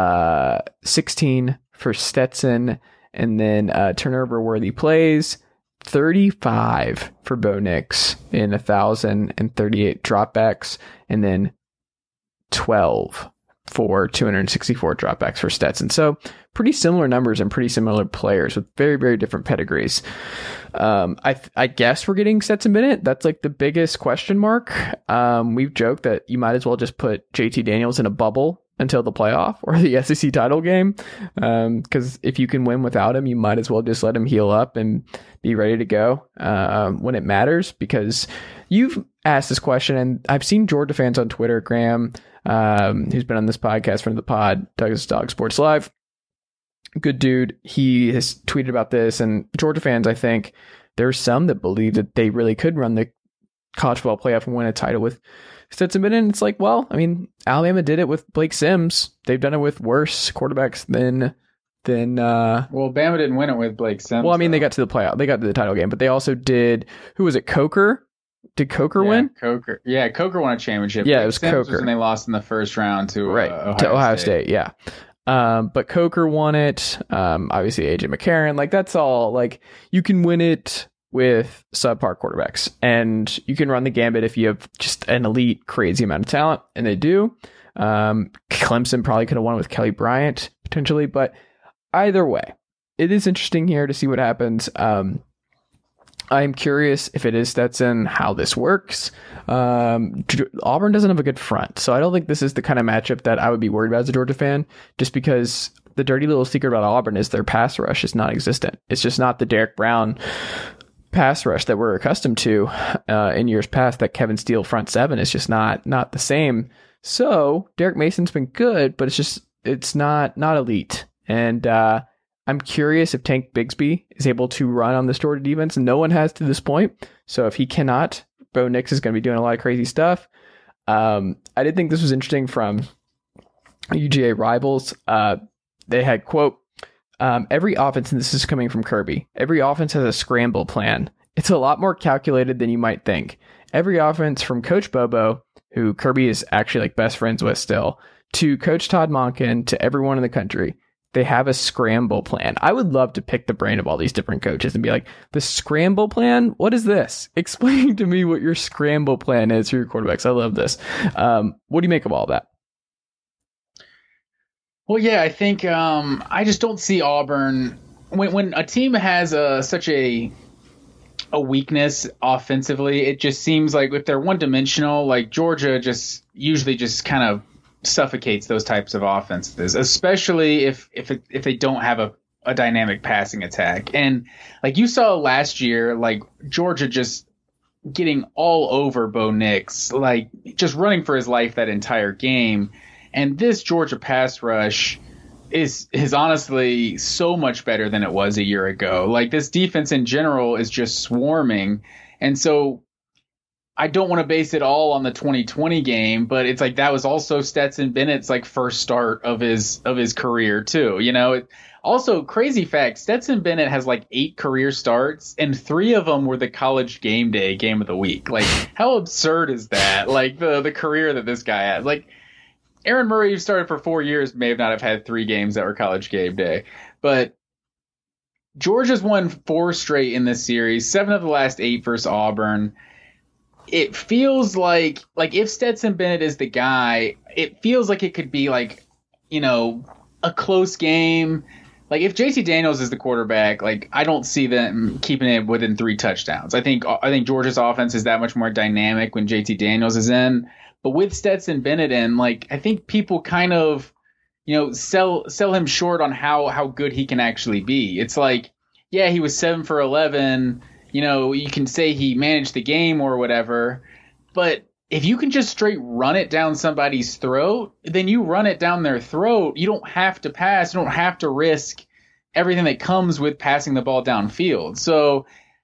16 for Stetson. And then turnover worthy plays, 35 for Bo Nix in 1,038 dropbacks, and then 12 for 264 dropbacks for Stetson. So pretty similar numbers and pretty similar players with very, very different pedigrees. I guess we're getting Stetson Bennett. That's the biggest question mark. We've joked that you might as well just put JT Daniels in a bubble until the playoff or the SEC title game. Because if you can win without him, you might as well just let him heal up and be ready to go when it matters, because You've asked this question, and I've seen Georgia fans on Twitter. Graham, who's been on this podcast, friend of the pod, Douglas Dog Sports Live, good dude. He has tweeted about this, and Georgia fans, I think there's some that believe that they really could run the college football playoff and win a title with Stetson Bennett. And it's like, well, I mean, Alabama did it with Blake Sims. They've done it with worse quarterbacks than. Well, Bama didn't win it with Blake Sims. Well, I mean, they got to the playoff. They got to the title game, but they also did. Who was it? Coker. Did Coker win? Coker. Yeah, Coker won a championship. Yeah, Blake it was Sims Coker. Was when they lost in the first round to Ohio State. Yeah. But Coker won it. Obviously AJ McCarron. Like, that's all. Like, you can win it with subpar quarterbacks, and you can run the gambit if you have just an elite, crazy amount of talent, and they do. Clemson probably could have won with Kelly Bryant potentially, but either way, it is interesting here to see what happens. I'm curious if it is Stetson, how this works. Auburn doesn't have a good front, so I don't think this is the kind of matchup that I would be worried about as a Georgia fan, just because the dirty little secret about Auburn is their pass rush is non-existent. It's just not the Derek Brown pass rush that we're accustomed to in years past. That Kevin Steele front seven is just not the same. So Derek Mason's been good, but it's not elite. And I'm curious if Tank Bigsby is able to run on this Georgia defense. No one has to this point. So if he cannot, Bo Nix is going to be doing a lot of crazy stuff. I did think this was interesting from UGA Rivals. They had, quote, every offense, and this is coming from Kirby, every offense has a scramble plan. It's a lot more calculated than you might think. Every offense from Coach Bobo, who Kirby is actually like best friends with still, to Coach Todd Monken, to everyone in the country, they have a scramble plan. I would love to pick the brain of all these different coaches and be like, the scramble plan? What is this? Explain to me what your scramble plan is for your quarterbacks. I love this. What do you make of all that? Well, yeah, I think I just don't see Auburn when a team has such a weakness offensively. It just seems like if they're one dimensional, like Georgia just usually just kind of suffocates those types of offenses, especially if they don't have a dynamic passing attack. And like you saw last year, like Georgia just getting all over Bo Nix, like just running for his life that entire game. And this Georgia pass rush is honestly so much better than it was a year ago. Like this defense in general is just swarming. And so I don't want to base it all on the 2020 game, but it's like that was also Stetson Bennett's like first start of his career too. You know, also crazy fact, Stetson Bennett has like 8 career starts and 3 of them were the College Game Day game of the week. Like how absurd is that? Like the career that this guy has. Like Aaron Murray, who started for 4 years, may not have had 3 games that were College Game Day, but Georgia's won 4 straight in this series, 7 of the last 8 versus Auburn. It feels like if Stetson Bennett is the guy, it feels like it could be like, you know, a close game. Like if JT Daniels is the quarterback, like I don't see them keeping it within 3 touchdowns. I think Georgia's offense is that much more dynamic when JT Daniels is in. But with Stetson Bennett in, like I think people kind of, you know, sell him short on how good he can actually be. It's like, yeah, he was 7 for 11. You know, you can say he managed the game or whatever, but if you can just straight run it down somebody's throat, then you run it down their throat. You don't have to pass. You don't have to risk everything that comes with passing the ball downfield. So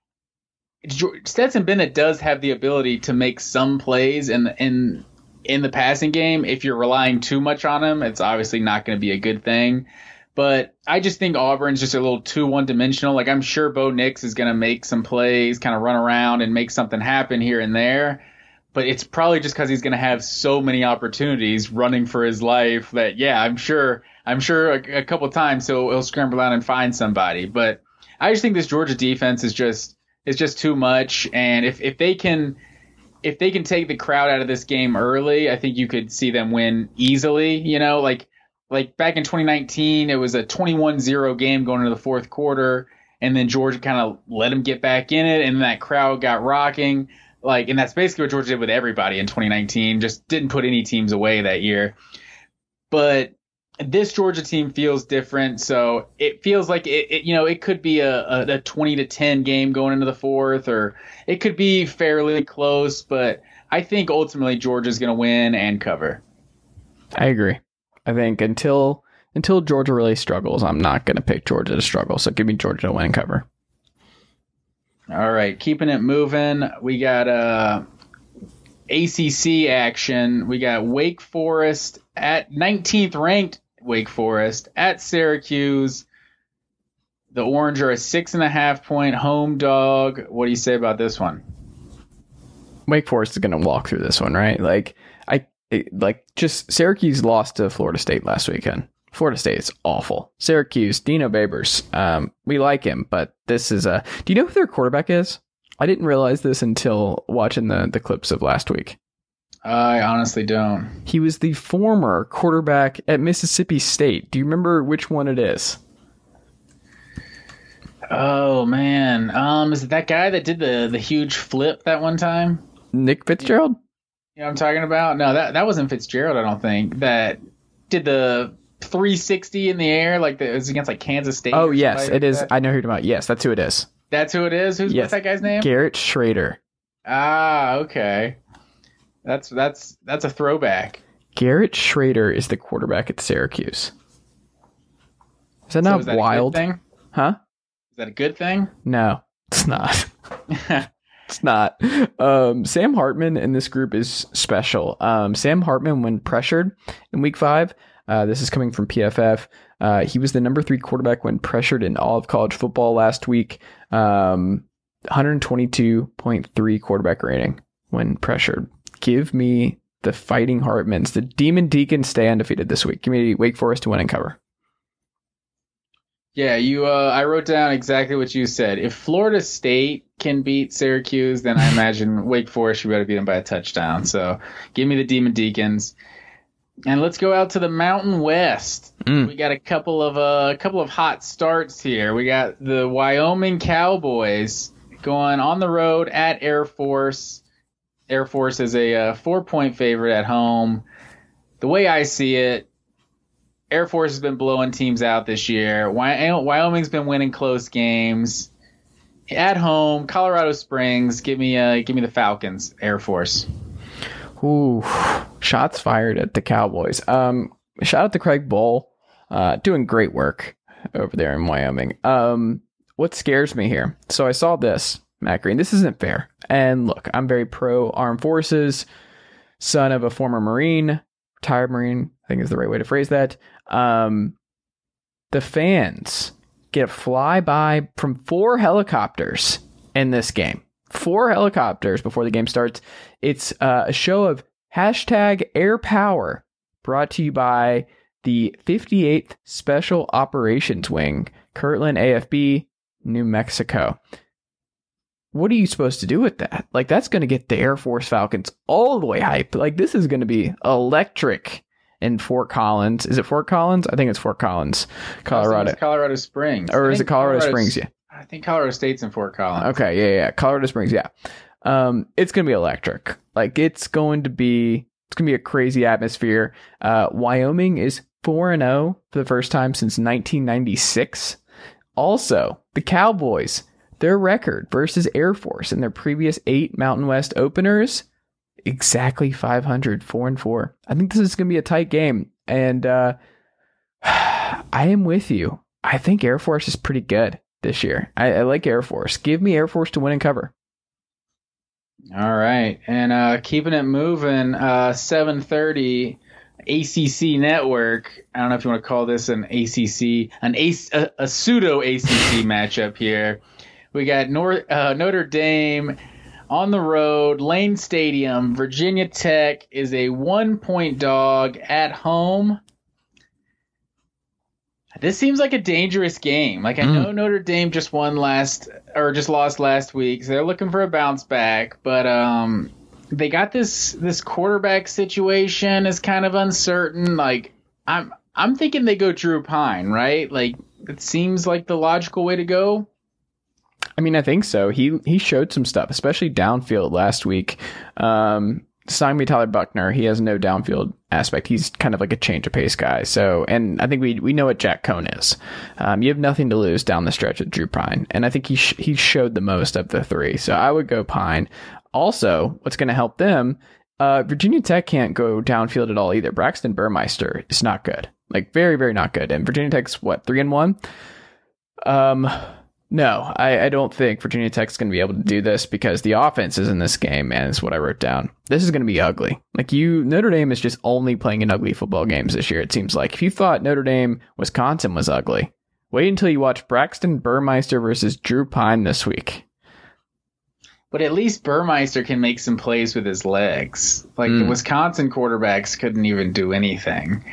Stetson Bennett does have the ability to make some plays in the passing game. If you're relying too much on him, it's obviously not going to be a good thing. But I just think Auburn's just a little too one-dimensional. Like, I'm sure Bo Nix is going to make some plays, kind of run around and make something happen here and there. But it's probably just because he's going to have so many opportunities running for his life that, yeah, I'm sure a couple times he'll scramble out and find somebody. But I just think this Georgia defense is just too much. And if they can take the crowd out of this game early, I think you could see them win easily. You know, like back in 2019, it was a 21-0 game going into the fourth quarter, and then Georgia kind of let them get back in it, and that crowd got rocking. Like, and that's basically what Georgia did with everybody in 2019, just didn't put any teams away that year. But this Georgia team feels different. So it feels like it could be a 20-10 game going into the fourth, or it could be fairly close. But I think ultimately Georgia's going to win and cover. I agree. I think until Georgia really struggles, I'm not going to pick Georgia to struggle. So give me Georgia to win and cover. All right, keeping it moving. We got ACC action. We got Wake Forest at 19th ranked. Wake Forest at Syracuse. The Orange are a 6.5-point home dog. What do you say about this one? Wake Forest is going to walk through this one, right? Just Syracuse lost to Florida State last weekend. Florida State is awful. Syracuse, Dino Babers, we like him, but this is do you know who their quarterback is? I didn't realize this until watching the clips of last week. I honestly don't. He was the former quarterback at Mississippi State. Do you remember which one it is? Oh, man. Is it that guy that did the huge flip that one time? Nick Fitzgerald? You know what I'm talking about? No, that wasn't Fitzgerald, I don't think. That did the 360 in the air, like it was against like Kansas State. Oh, yes, it is. I know who you're talking about. Yes, that's who it is. That's who it is? What's that guy's name? Garrett Schrader. Ah, okay. That's a throwback. Garrett Schrader is the quarterback at Syracuse. Is that not wild? A good thing? Huh? Is that a good thing? No, it's not. It's not. Sam Hartman in this group is special. Sam Hartman, when pressured in week 5, this is coming from PFF. He was the number 3 quarterback when pressured in all of college football last week. 122.3 quarterback rating when pressured. Give me the Fighting Hartmans. The Demon Deacons stay undefeated this week. Give me Wake Forest to win and cover. Yeah, I wrote down exactly what you said. If Florida State can beat Syracuse, then I imagine Wake Forest should be able to beat them by a touchdown. So give me the Demon Deacons. And let's go out to the Mountain West. We got a couple of hot starts here. We got the Wyoming Cowboys going on the road at Air Force. Air Force is a 4-point favorite at home. The way I see it, Air Force has been blowing teams out this year. Wyoming's been winning close games. At home, Colorado Springs. Give me the Falcons, Air Force. Ooh, shots fired at the Cowboys. Shout out to Craig Bull, doing great work over there in Wyoming. What scares me here? So I saw this, Matt Green. This isn't fair. And look, I'm very pro armed forces, son of a former Marine, retired Marine, I think is the right way to phrase that. The fans get a flyby from 4 helicopters in this game. 4 helicopters before the game starts. It's a show of #AirPower brought to you by the 58th Special Operations Wing, Kirtland AFB, New Mexico. What are you supposed to do with that? Like, that's going to get the Air Force Falcons all the way hyped. Like, this is going to be electric in Fort Collins. Is it Fort Collins? I think it's Fort Collins, Colorado. It's Colorado Springs. Or is it Colorado Springs? Yeah. I think Colorado State's in Fort Collins. Okay, yeah. Colorado Springs, yeah. It's going to be electric. Like, it's going to be a crazy atmosphere. Wyoming is 4-0 for the first time since 1996. Also, the Cowboys, their record versus Air Force in their previous 8 Mountain West openers, exactly 500, 4-4. I think this is going to be a tight game. And I am with you. I think Air Force is pretty good this year. I like Air Force. Give me Air Force to win and cover. All right. And keeping it moving, 7:30 ACC network. I don't know if you want to call this an ACC, a pseudo ACC matchup here. We got Notre Dame on the road, Lane Stadium. Virginia Tech is a 1-point dog at home. This seems like a dangerous game. Like, I know Notre Dame just lost last week, so they're looking for a bounce back. But they got this quarterback situation is kind of uncertain. Like, I'm thinking they go Drew Pine, right? Like, it seems like the logical way to go. I mean, I think so. He showed some stuff, especially downfield last week. Sign me Tyler Buckner. He has no downfield aspect. He's kind of like a change of pace guy. So, and I think we know what Jack Cohn is. You have nothing to lose down the stretch with Drew Pine, and I think he showed the most of the three. So I would go Pine. Also, what's going to help them? Virginia Tech can't go downfield at all either. Braxton Burmeister is not good, like very, very not good. And Virginia Tech's what, 3-1? No, I don't think Virginia Tech's going to be able to do this because the offense is in this game, man, is what I wrote down. This is going to be ugly. Like Notre Dame is just only playing in ugly football games this year, it seems like. If you thought Notre Dame, Wisconsin was ugly, wait until you watch Braxton Burmeister versus Drew Pine this week. But at least Burmeister can make some plays with his legs. Like the Wisconsin quarterbacks couldn't even do anything.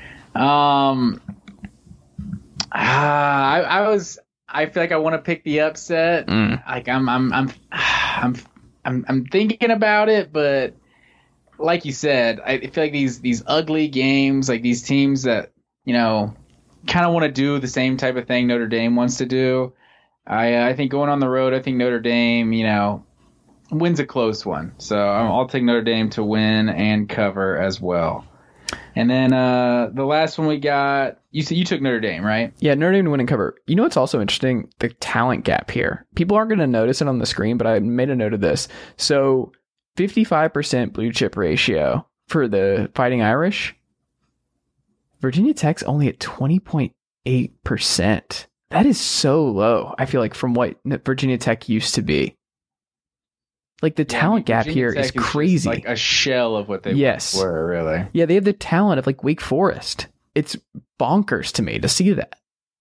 I feel like I want to pick the upset. Like I'm thinking about it, but like you said, I feel like these ugly games, like these teams that, you know, kind of want to do the same type of thing Notre Dame wants to do. I think going on the road, I think Notre Dame, you know, wins a close one. So I'll take Notre Dame to win and cover as well. And then the last one we got, you took Notre Dame, right? Yeah, Notre Dame to win and cover. You know what's also interesting? The talent gap here. People aren't going to notice it on the screen, but I made a note of this. So 55% blue chip ratio for the Fighting Irish. Virginia Tech's only at 20.8%. That is so low, I feel like, from what Virginia Tech used to be. Like the talent gap here is crazy. Like a shell of what they were, really. Yeah, they have the talent of like Wake Forest. It's bonkers to me to see that.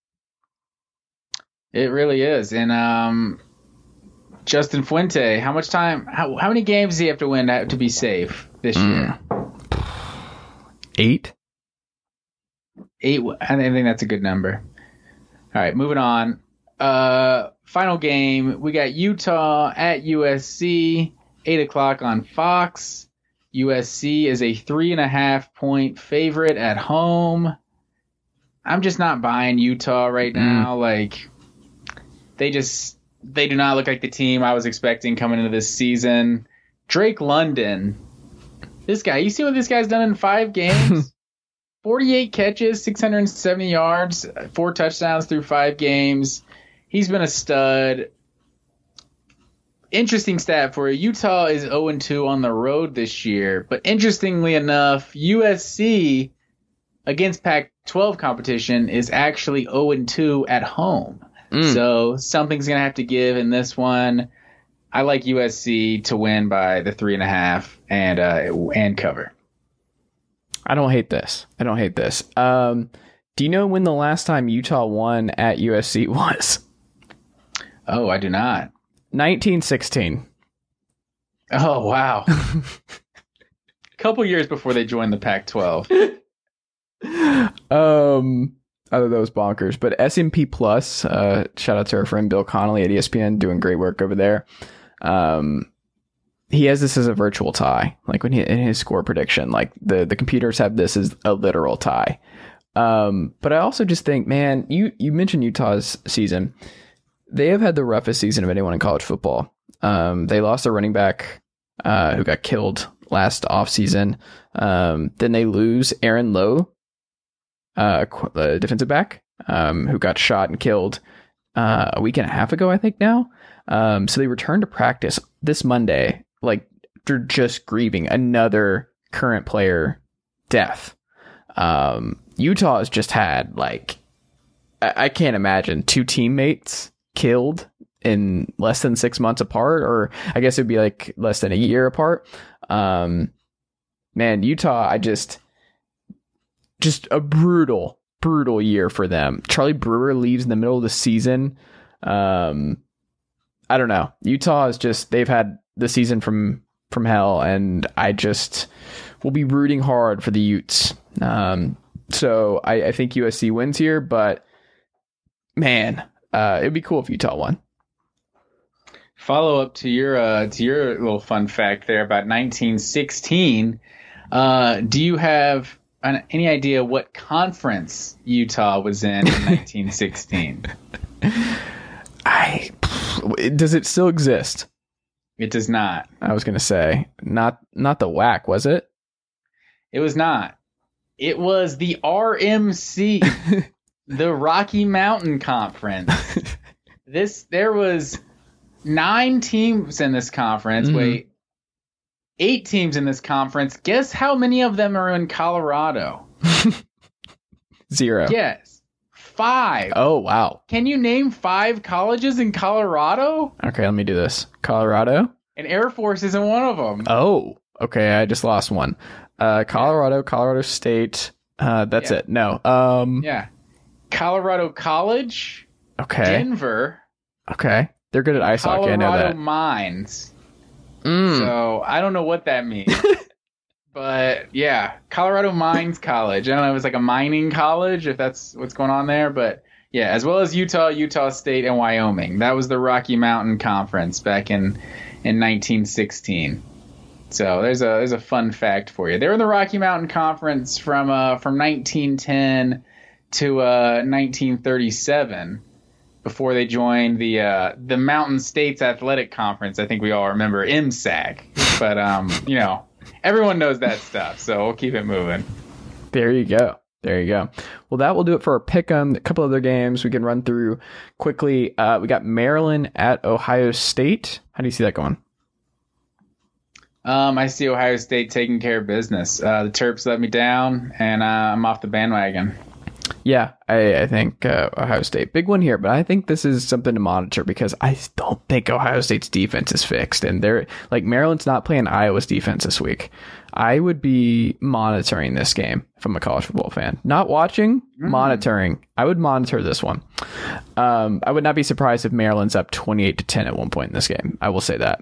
It really is. And Justin Fuente, how many games does he have to win to be safe this year? 8. 8. I think that's a good number. All right, moving on. Final game, we got Utah at USC, 8:00 on Fox. USC is a 3.5 point favorite at home. I'm just not buying Utah right now. Like, they do not look like the team I was expecting coming into this season. Drake London, this guy, you see what this guy's done in 5 games? 48 catches, 670 yards, 4 touchdowns through 5 games. He's been a stud. Interesting stat for you. Utah is 0-2 on the road this year. But interestingly enough, USC against Pac-12 competition is actually 0-2 at home. So something's going to have to give in this one. I like USC to win by the 3.5 and cover. I don't hate this. Do you know when the last time Utah won at USC was? Oh, I do not. 1916. Oh, wow. A couple years before they joined the Pac-12. I thought that was bonkers. But S&P Plus, shout out to our friend Bill Connolly at ESPN, doing great work over there. He has this as a virtual tie. Like when in his score prediction, like the computers have this as a literal tie. But I also just think, man, you mentioned Utah's season. They have had the roughest season of anyone in college football. They lost their running back who got killed last offseason. Then they lose Aaron Lowe, the defensive back, who got shot and killed a week and a half ago, I think now. So they returned to practice this Monday. Like, they're just grieving another current player death. Utah has just had, like, I can't imagine 2 teammates killed in less than 6 months apart, or I guess it'd be like less than a year apart. Man, Utah, just a brutal year for them. Charlie Brewer leaves in the middle of the season. I don't know. Utah is they've had the season from hell, and I just will be rooting hard for the Utes. So I think USC wins here, but man, it'd be cool if Utah won. Follow up to your little fun fact there about 1916. Do you have any idea what conference Utah was in 1916? Does it still exist? It does not. I was going to say not the WAC, was it? It was not. It was the RMC, the Rocky Mountain Conference. There was 9 teams in this conference. Wait, 8 teams in this conference. Guess how many of them are in Colorado? 0. Yes. 5. Oh, wow. Can you name 5 colleges in Colorado? Okay, let me do this. Colorado? And Air Force isn't one of them. Oh, okay. I just lost one. Colorado, Colorado State. That's it. No. Yeah. Colorado College. Okay. Denver. Okay. They're good at ice hockey. I know that. Colorado Mines. So I don't know what that means. But yeah, Colorado Mines College. I don't know if it's like a mining college, if that's what's going on there. But yeah, as well as Utah, Utah State, and Wyoming. That was the Rocky Mountain Conference back in 1916. So there's a fun fact for you. They were in the Rocky Mountain Conference from 1910 to 1937 before they joined the Mountain States Athletic Conference. I think we all remember MSAC. But everyone knows that stuff, so we'll keep it moving. There you go. Well, that will do it for our pick'em. A couple other games we can run through quickly. We got Maryland at Ohio State. How do you see that going? I see Ohio State taking care of business. The Terps let me down, and I'm off the bandwagon. Yeah, I think Ohio State, big one here, but I think this is something to monitor because I don't think Ohio State's defense is fixed, and they're like Maryland's not playing Iowa's defense this week. I would be monitoring this game if I'm a college football fan. Not watching, monitoring. I would monitor this one. I would not be surprised if Maryland's up 28-10 at one point in this game. I will say that.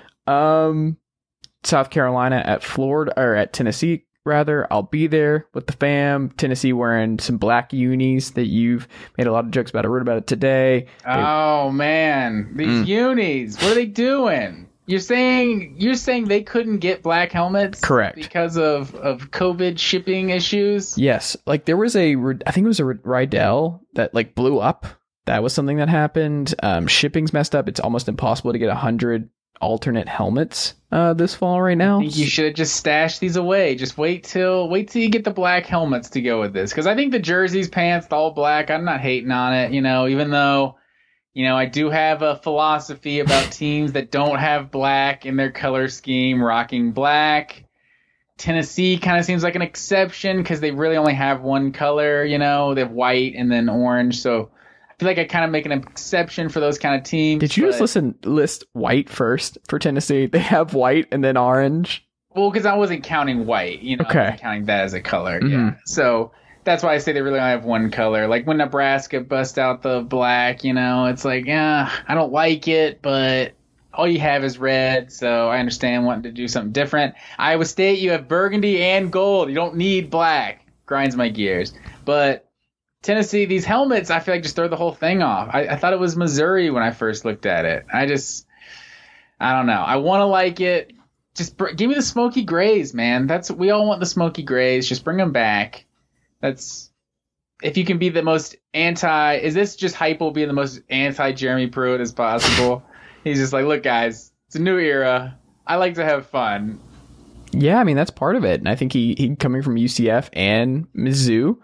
South Carolina at Florida, or at Tennessee, rather. I'll be there with the fam. Tennessee wearing some black unis that you've made a lot of jokes about. I wrote about it today. Oh man, these unis! What are they doing? You're saying they couldn't get black helmets? Correct. Because of COVID shipping issues? Yes. Like there was I think it was a Rydell that like blew up. That was something that happened. Shipping's messed up. It's almost impossible to get 100 alternate helmets this fall right now. I think you should have just stashed these away. Just wait till you get the black helmets to go with this. Because I think the jerseys, pants, all black. I'm not hating on it. Even though I do have a philosophy about teams that don't have black in their color scheme, rocking black. Tennessee kind of seems like an exception because they really only have one color. They have white and then orange. So I feel like I kind of make an exception for those kind of teams. Did you just list white first for Tennessee? They have white and then orange? Well, because I wasn't counting white. Okay. I wasn't counting that as a color. Mm-hmm. Yeah. So that's why I say they really only have one color. Like when Nebraska busts out the black, it's like, I don't like it, but all you have is red. So I understand wanting to do something different. Iowa State, you have burgundy and gold. You don't need black. Grinds my gears. But Tennessee, these helmets, I feel like just throw the whole thing off. I thought it was Missouri when I first looked at it. I don't know. I want to like it. Just give me the smoky grays, man. We all want the smoky grays. Just bring them back. That's if you can be the most is this just Heupel being the most anti-Jeremy Pruitt as possible? He's just like, look, guys, it's a new era. I like to have fun. Yeah, I mean, that's part of it. And I think he coming from UCF and Mizzou.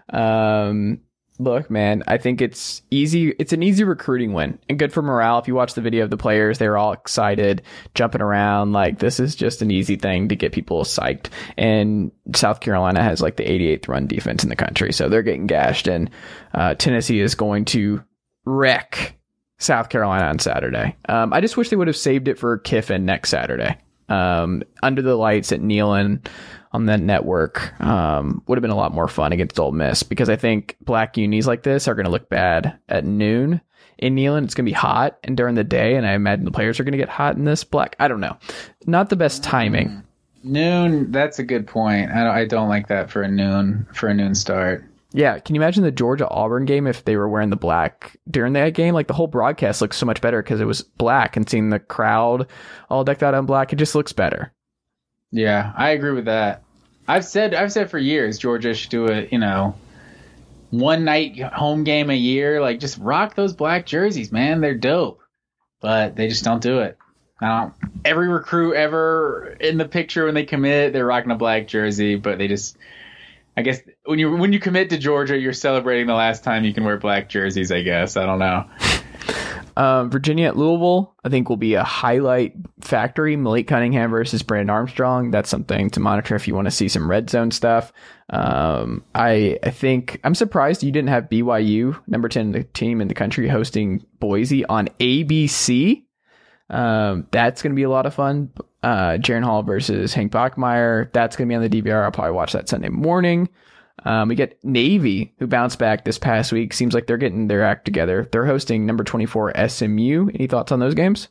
Look, man, I think it's easy. It's an easy recruiting win and good for morale. If you watch the video of the players, they were all excited, jumping around. Like this is just an easy thing to get people psyched. And South Carolina has like the 88th run defense in the country. So they're getting gashed, and Tennessee is going to wreck South Carolina on Saturday. I just wish they would have saved it for Kiffin next Saturday. Under the lights at Neyland on that network would have been a lot more fun against Ole Miss, because I think black unis like this are going to look bad at noon in Neyland. It's going to be hot and during the day, and I imagine the players are going to get hot in this black. I don't know. Not the best timing. Noon, that's a good point. I don't like that for a noon start. Yeah, can you imagine the Georgia-Auburn game if they were wearing the black during that game? Like the whole broadcast looks so much better because it was black, and seeing the crowd all decked out in black, it just looks better. Yeah, I agree with that. I've said for years Georgia should do a one night home game a year. Like just rock those black jerseys, man. They're dope, but they just don't do it. Every recruit ever in the picture when they commit, they're rocking a black jersey, but they just, I guess when you commit to Georgia, you're celebrating the last time you can wear black jerseys, I guess. I don't know. Virginia at Louisville, I think, will be a highlight factory. Malik Cunningham versus Brandon Armstrong. That's something to monitor if you want to see some red zone stuff. I think I'm surprised you didn't have BYU, number 10 the team in the country, hosting Boise on ABC. That's going to be a lot of fun. Jaron Hall versus Hank Bachmeier. That's going to be on the DVR. I'll probably watch that Sunday morning. We get Navy, who bounced back this past week. Seems like they're getting their act together. They're hosting number 24 SMU. Any thoughts on those games?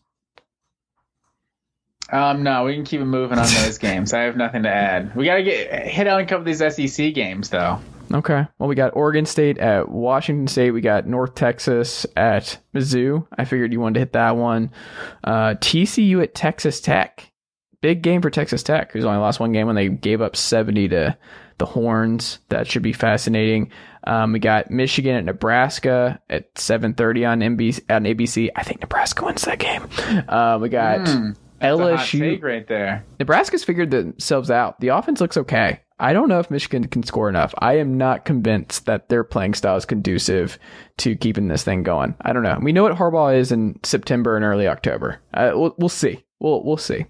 No, we can keep it moving on those games. I have nothing to add. We got to hit out a couple of these SEC games, though. Okay. Well, we got Oregon State at Washington State. We got North Texas at Mizzou. I figured you wanted to hit that one. TCU at Texas Tech. Big game for Texas Tech, who's only lost one game when they gave up 70 to the Horns. That should be fascinating. We got Michigan at Nebraska at 7:30 on ABC. I think Nebraska wins that game. We got LSU. A hot take right there. Nebraska's figured themselves out. The offense looks okay. I don't know if Michigan can score enough. I am not convinced that their playing style is conducive to keeping this thing going. I don't know. We know what Harbaugh is in September and early October. We'll see. We'll see.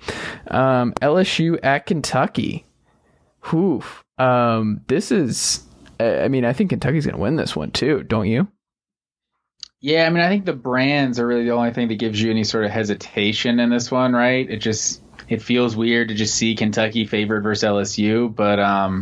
LSU at Kentucky. Whew. This is, I mean, I think Kentucky's going to win this one too, don't you? Yeah, I mean, I think the brands are really the only thing that gives you any sort of hesitation in this one, right? It feels weird to just see Kentucky favored versus LSU, but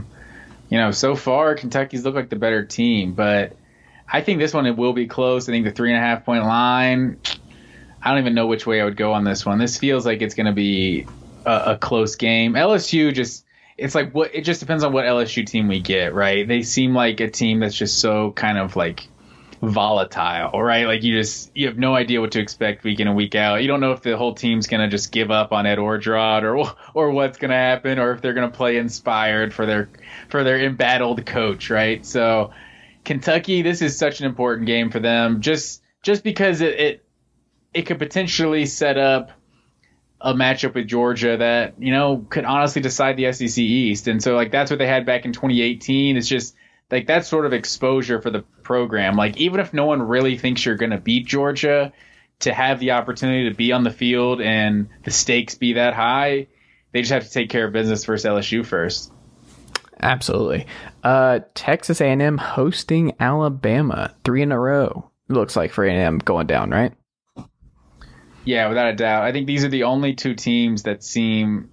so far Kentucky's looked like the better team. But I think this one, it will be close. I think the 3.5 point line, I don't even know which way I would go on this one. This feels like it's going to be a close game. LSU it just depends on what LSU team we get, right? They seem like a team that's just so kind of like volatile, right? Like you have no idea what to expect week in and week out. You don't know if the whole team's going to just give up on Ed Orgeron or what's going to happen, or if they're going to play inspired for their embattled coach, right? So Kentucky, this is such an important game for them, just because it could potentially set up a matchup with Georgia that, could honestly decide the SEC East. And so, like, that's what they had back in 2018. It's just, like, that's sort of exposure for the program. Like, even if no one really thinks you're going to beat Georgia, to have the opportunity to be on the field and the stakes be that high, they just have to take care of business versus LSU first. Absolutely. Texas A&M hosting Alabama 3 in a row. Looks like for A&M going down, right? Yeah, without a doubt. I think these are the only two teams that seem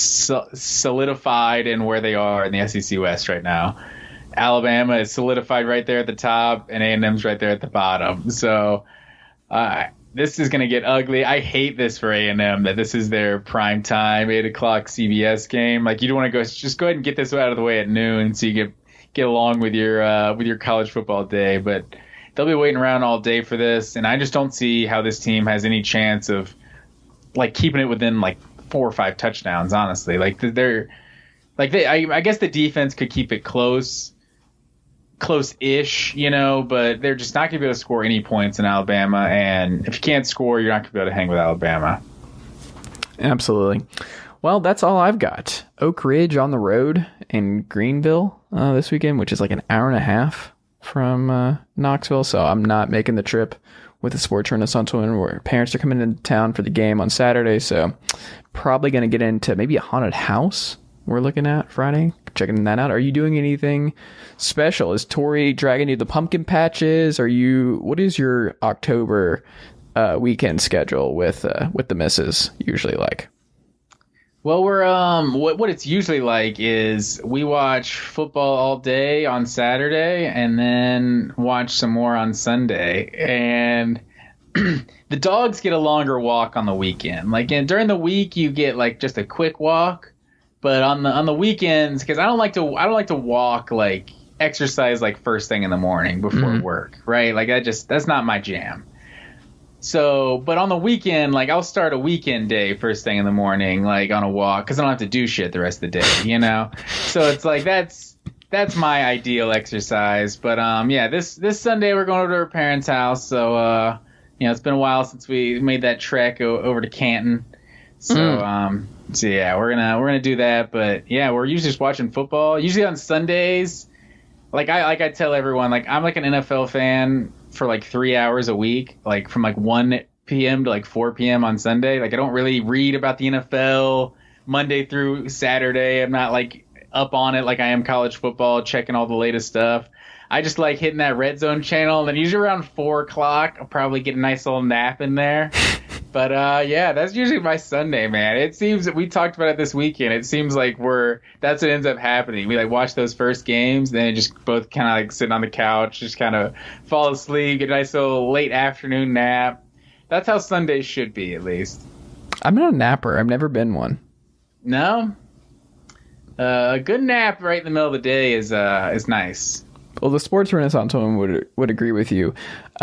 solidified in where they are in the SEC West right now. Alabama is solidified right there at the top, and A&M's right there at the bottom. So this is going to get ugly. I hate this for A&M, that this is their prime time, 8 o'clock CBS game. Like, you don't want to just go ahead and get this out of the way at noon so you get along with your college football day. But they'll be waiting around all day for this, and I just don't see how this team has any chance of, like, keeping it within, like, 4 or 5 touchdowns, honestly. Like, I guess the defense could keep it close-ish, but they're just not going to be able to score any points in Alabama, and if you can't score, you're not going to be able to hang with Alabama. Absolutely. Well, that's all I've got. Oak Ridge on the road in Greenville this weekend, which is like an hour and a half from Knoxville, so I'm not making the trip with the Sports Renaissance women where parents are coming into town for the game on Saturday, so probably going to get into maybe a haunted house we're looking at Friday, checking that out. Are you doing anything special? Is Tori dragging you to the pumpkin patches? What is your October weekend schedule with the missus usually like? Well, we're what it's usually like is we watch football all day on Saturday and then watch some more on Sunday. And the dogs get a longer walk on the weekend. Like, during the week you get like just a quick walk, but on the weekends, because I don't like to walk, like exercise like first thing in the morning before work, right? Like that's not my jam. So, but on the weekend, like I'll start a weekend day first thing in the morning, like on a walk, because I don't have to do shit the rest of the day, So it's like that's my ideal exercise. But yeah, this Sunday we're going over to our parents' house. So it's been a while since we made that trek over to Canton. So yeah, we're gonna do that. But yeah, we're usually just watching football. Usually on Sundays. Like I tell everyone, like I'm like an NFL fan for like 3 hours a week, like from like 1 p.m. to like 4 p.m. on Sunday. Like I don't really read about the NFL Monday through Saturday. I'm not like up on it like I am college football, checking all the latest stuff. I just like hitting that Red Zone channel, and then usually around 4 o'clock, I'll probably get a nice little nap in there. But yeah, that's usually my Sunday, man. It seems that we talked about it this weekend. It seems like that's what ends up happening. We like watch those first games, then just both kind of like sitting on the couch, just kind of fall asleep, get a nice little late afternoon nap. That's how Sundays should be, at least. I'm not a napper. I've never been one. No? A good nap right in the middle of the day is nice. Well, the sports renaissance woman would agree with you.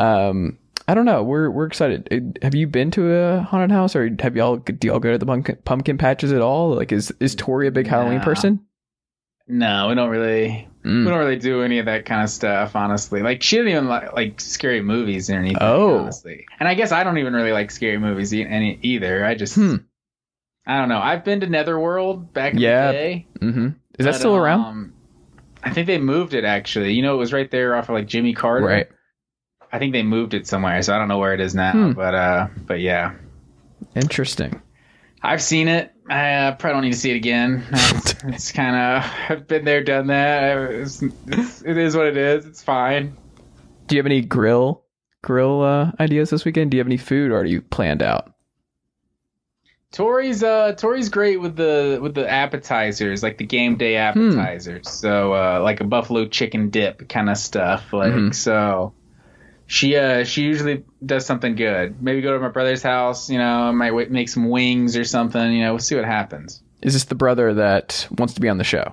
I don't know. We're excited. Have you been to a haunted house, or do y'all go to the pumpkin patches at all? Like, is Tori a big Halloween person? No, we don't really. We don't really do any of that kind of stuff, honestly. Like, she doesn't even like scary movies or anything. Oh, honestly. And I guess I don't even really like scary movies either. I just, I don't know. I've been to Netherworld back in the day. Mm-hmm. Is that still around? I think they moved it, actually. You know, it was right there off of like Jimmy Carter. Right. I think they moved it somewhere, so I don't know where it is now. But yeah. Interesting. I've seen it. I probably don't need to see it again. It's kind of, I've been there, done that. It is what it is. It's fine. Do you have any grill ideas this weekend? Do you have any food already planned out? Tori's great with the appetizers, like the game day appetizers. So like a buffalo chicken dip kind of stuff. Like so. She usually does something good. Maybe go to my brother's house, I might make some wings or something, we'll see what happens. Is this the brother that wants to be on the show?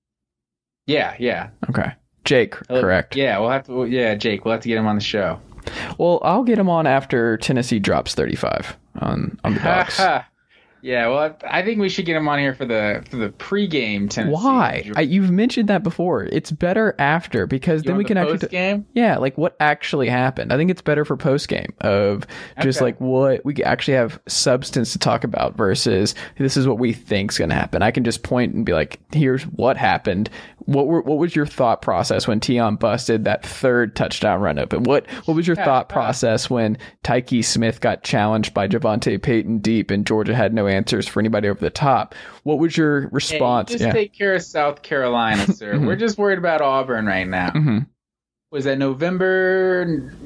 Yeah. Okay. Jake, correct? Yeah, Jake, we'll have to get him on the show. Well, I'll get him on after Tennessee drops 35 on the Bucs. Yeah, well, I think we should get him on here for the pregame Tennessee. Why? You've mentioned that before. It's better after, because then we can actually post-game? Yeah, like what actually happened. I think it's better for post-game of just like what we actually have substance to talk about versus this is what we think's going to happen. I can just point and be like, here's what happened. What was your thought process when Tion busted that third touchdown run open? What was your thought process when Tyke Smith got challenged by Javonte Payton deep and Georgia had no answers for anybody over the top? What was your response? Hey, just take care of South Carolina, sir. We're just worried about Auburn right now. Was that November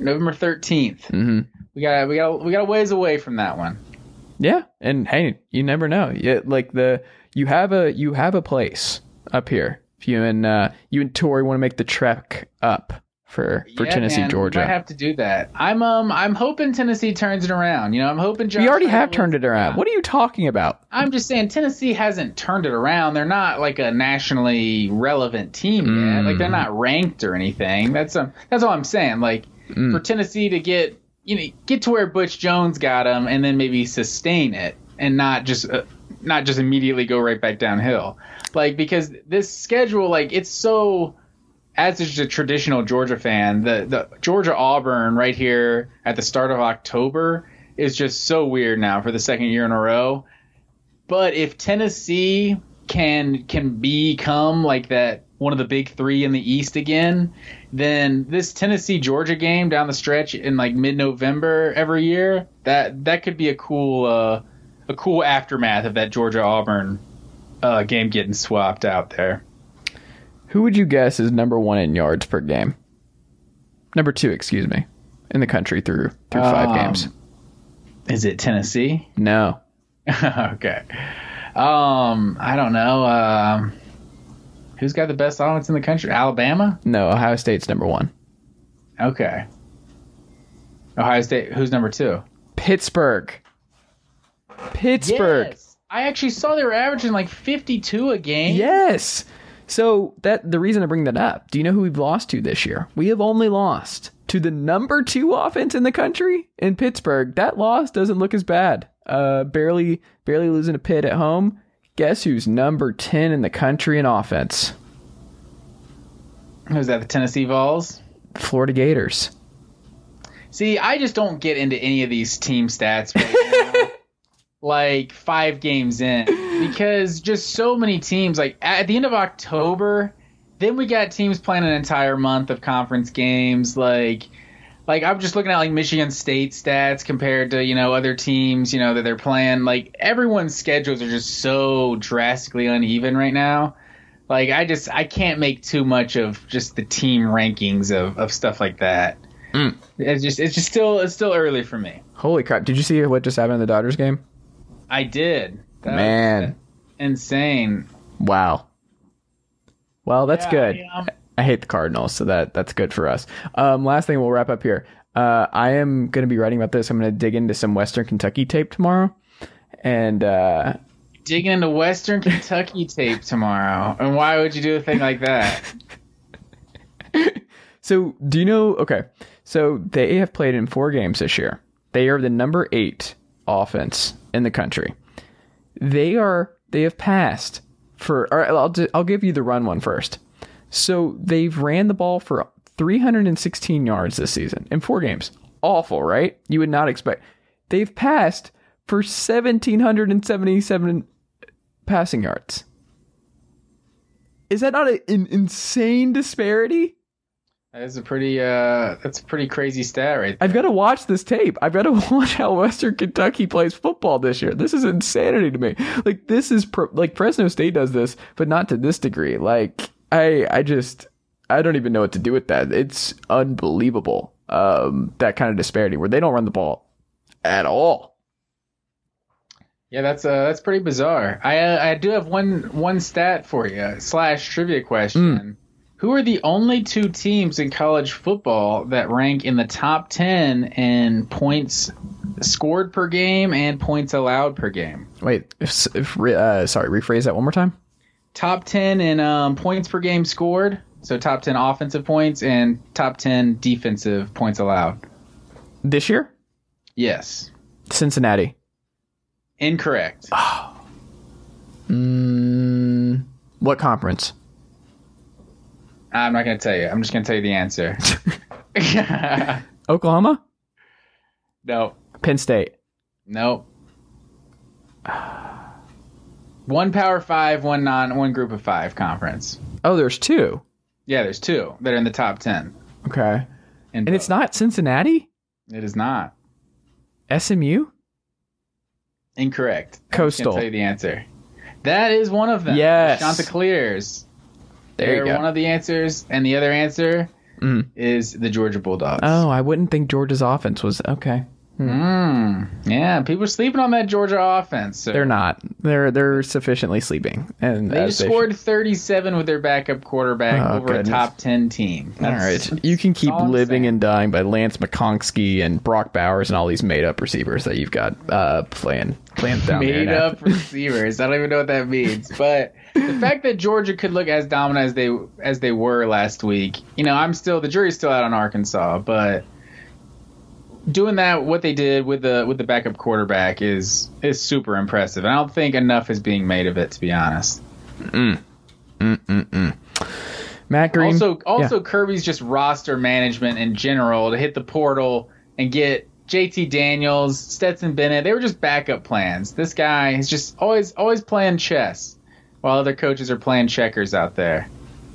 13th? We got a ways away from that one. Yeah, and hey, you never know. Yeah, like you have a place up here. If you and Tori want to make the trek up for Tennessee, Georgia, I have to do that. I'm hoping Tennessee turns it around. I'm hoping we already have turned it around. What are you talking about? I'm just saying Tennessee hasn't turned it around. They're not like a nationally relevant team yet. Like they're not ranked or anything. That's all I'm saying. Like for Tennessee to get to where Butch Jones got them and then maybe sustain it and not just immediately go right back downhill. Like, because this schedule, like, it's so, as just a traditional Georgia fan, the Georgia Auburn right here at the start of October is just so weird now for the second year in a row. But if Tennessee can become like that, one of the big three in the East again, then this Tennessee Georgia game down the stretch in like mid-November every year, that could be a cool aftermath of that Georgia Auburn game getting swapped out there. Who would you guess is number 1 in yards per game? Number 2, excuse me, in the country through 5 games. Is it Tennessee? No. Okay. I don't know. Who's got the best offense in the country? Alabama? No, Ohio State's number 1. Okay. Ohio State. Who's number 2? Pittsburgh. Yes. I actually saw they were averaging like 52 a game. Yes. So the reason I bring that up, do you know who we've lost to this year? We have only lost to the number 2 offense in the country in Pittsburgh. That loss doesn't look as bad. Barely losing to Pitt at home. Guess who's number 10 in the country in offense? Who's that, the Tennessee Vols? Florida Gators. See, I just don't get into any of these team stats right now. like 5 games in because just so many teams, like at the end of October, then we got teams playing an entire month of conference games. Like I'm just looking at like Michigan State stats compared to, other teams, that they're playing. Like everyone's schedules are just so drastically uneven right now. Like I can't make too much of just the team rankings of stuff like that. It's still early for me. Holy crap. Did you see what just happened in the Dodgers game? I did. That Man. Insane. Wow. Well, that's good. Yeah. I hate the Cardinals, so that's good for us. Last thing, we'll wrap up here. I am going to be writing about this. I'm going to dig into some Western Kentucky tape tomorrow. And digging into Western Kentucky tape tomorrow. And why would you do a thing like that? So, do you know... Okay, so they have played in 4 games this year. They are the number 8 offense in the country. They have passed for... All right, I'll give you the run one first. So they've ran the ball for 316 yards this season in 4 games. Awful, right? You would not expect. They've passed for 1,777 passing yards. Is that not an insane disparity? That's a pretty crazy stat right there. I've got to watch this tape. I've got to watch how Western Kentucky plays football this year. This is insanity to me. Like, this is like Fresno State does this, but not to this degree. Like, I don't even know what to do with that. It's unbelievable. That kind of disparity where they don't run the ball at all. Yeah, that's pretty bizarre. I do have one stat for you / trivia question. Who are the only 2 teams in college football that rank in the top 10 in points scored per game and points allowed per game? Wait, sorry, rephrase that one more time. Top 10 in points per game scored, so top 10 offensive points and top 10 defensive points allowed. This year? Yes. Cincinnati. Incorrect. Oh. What conference? I'm not going to tell you. I'm just going to tell you the answer. Oklahoma? No. Penn State? No. One Power 5, one Group of 5 conference. Oh, there's 2. Yeah, there's 2 that are in the top 10. Okay. And it's not Cincinnati? It is not. SMU? Incorrect. Coastal. I'm just going to tell you the answer. That is one of them. Yes. Chanticleers. There you go. One of the answers, and the other answer is the Georgia Bulldogs. Oh, I wouldn't think Georgia's offense was okay. Yeah, people are sleeping on that Georgia offense. So. They're not. They're sufficiently sleeping, and they scored 37 with their backup quarterback over a top 10 team. All right, you can keep living and dying by Lance McConkey and Brock Bowers and all these made up receivers that you've got playing down made there. Up receivers. I don't even know what that means, but the fact that Georgia could look as dominant as they were last week, the jury's still out on Arkansas, but doing that, what they did with the backup quarterback is super impressive. And I don't think enough is being made of it, to be honest. Matt Green. Also, Kirby's just roster management in general to hit the portal and get JT Daniels, Stetson Bennett. They were just backup plans. This guy is just always playing chess while other coaches are playing checkers out there.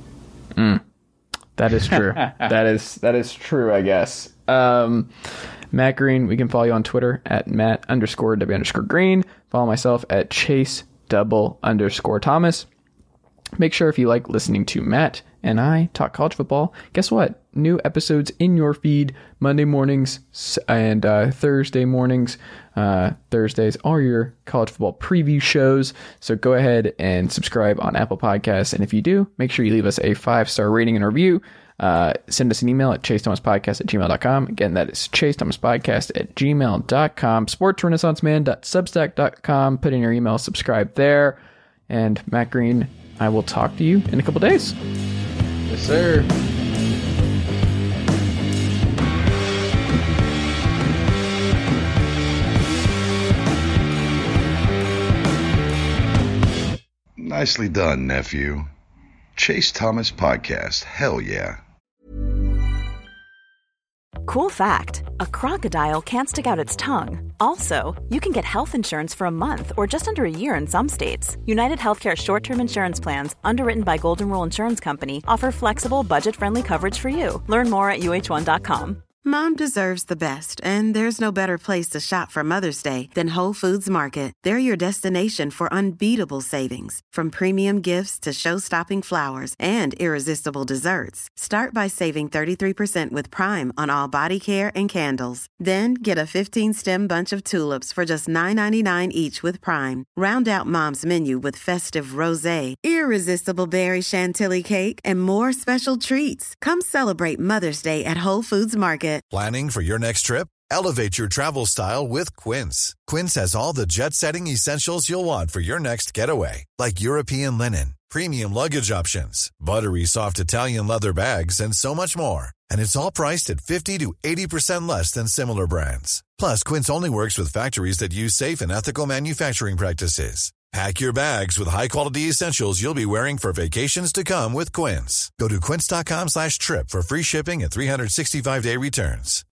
That is true. that is true, I guess. Matt Green, we can follow you on Twitter at Matt_W_Green. Follow myself at Chase_Thomas. Make sure if you like listening to Matt and I talk college football, guess what? New episodes in your feed Monday mornings and Thursday mornings. Thursdays are your college football preview shows. So go ahead and subscribe on Apple Podcasts. And if you do, make sure you leave us a 5-star rating and review. Send us an email at chasethomaspodcast@gmail.com. Again, that is chasethomaspodcast@gmail.com. sportsrenaissanceman.substack.com. Put in your email, subscribe there. And Matt Green, I will talk to you in a couple days. Yes, sir. Nicely done, nephew. Chase Thomas Podcast. Hell yeah. Cool fact, a crocodile can't stick out its tongue. Also, you can get health insurance for a month or just under a year in some states. United Healthcare short-term insurance plans, underwritten by Golden Rule Insurance Company, offer flexible, budget-friendly coverage for you. Learn more at uh1.com. Mom deserves the best, and there's no better place to shop for Mother's Day than Whole Foods Market. They're your destination for unbeatable savings, from premium gifts to show-stopping flowers and irresistible desserts. Start by saving 33% with Prime on all body care and candles. Then get a 15-stem bunch of tulips for just $9.99 each with Prime. Round out Mom's menu with festive rosé, irresistible berry chantilly cake, and more special treats. Come celebrate Mother's Day at Whole Foods Market. Planning for your next trip? Elevate your travel style with Quince. Quince has all the jet-setting essentials you'll want for your next getaway, like European linen, premium luggage options, buttery soft Italian leather bags, and so much more. And it's all priced at 50 to 80% less than similar brands. Plus, Quince only works with factories that use safe and ethical manufacturing practices. Pack your bags with high-quality essentials you'll be wearing for vacations to come with Quince. Go to quince.com/trip for free shipping and 365-day returns.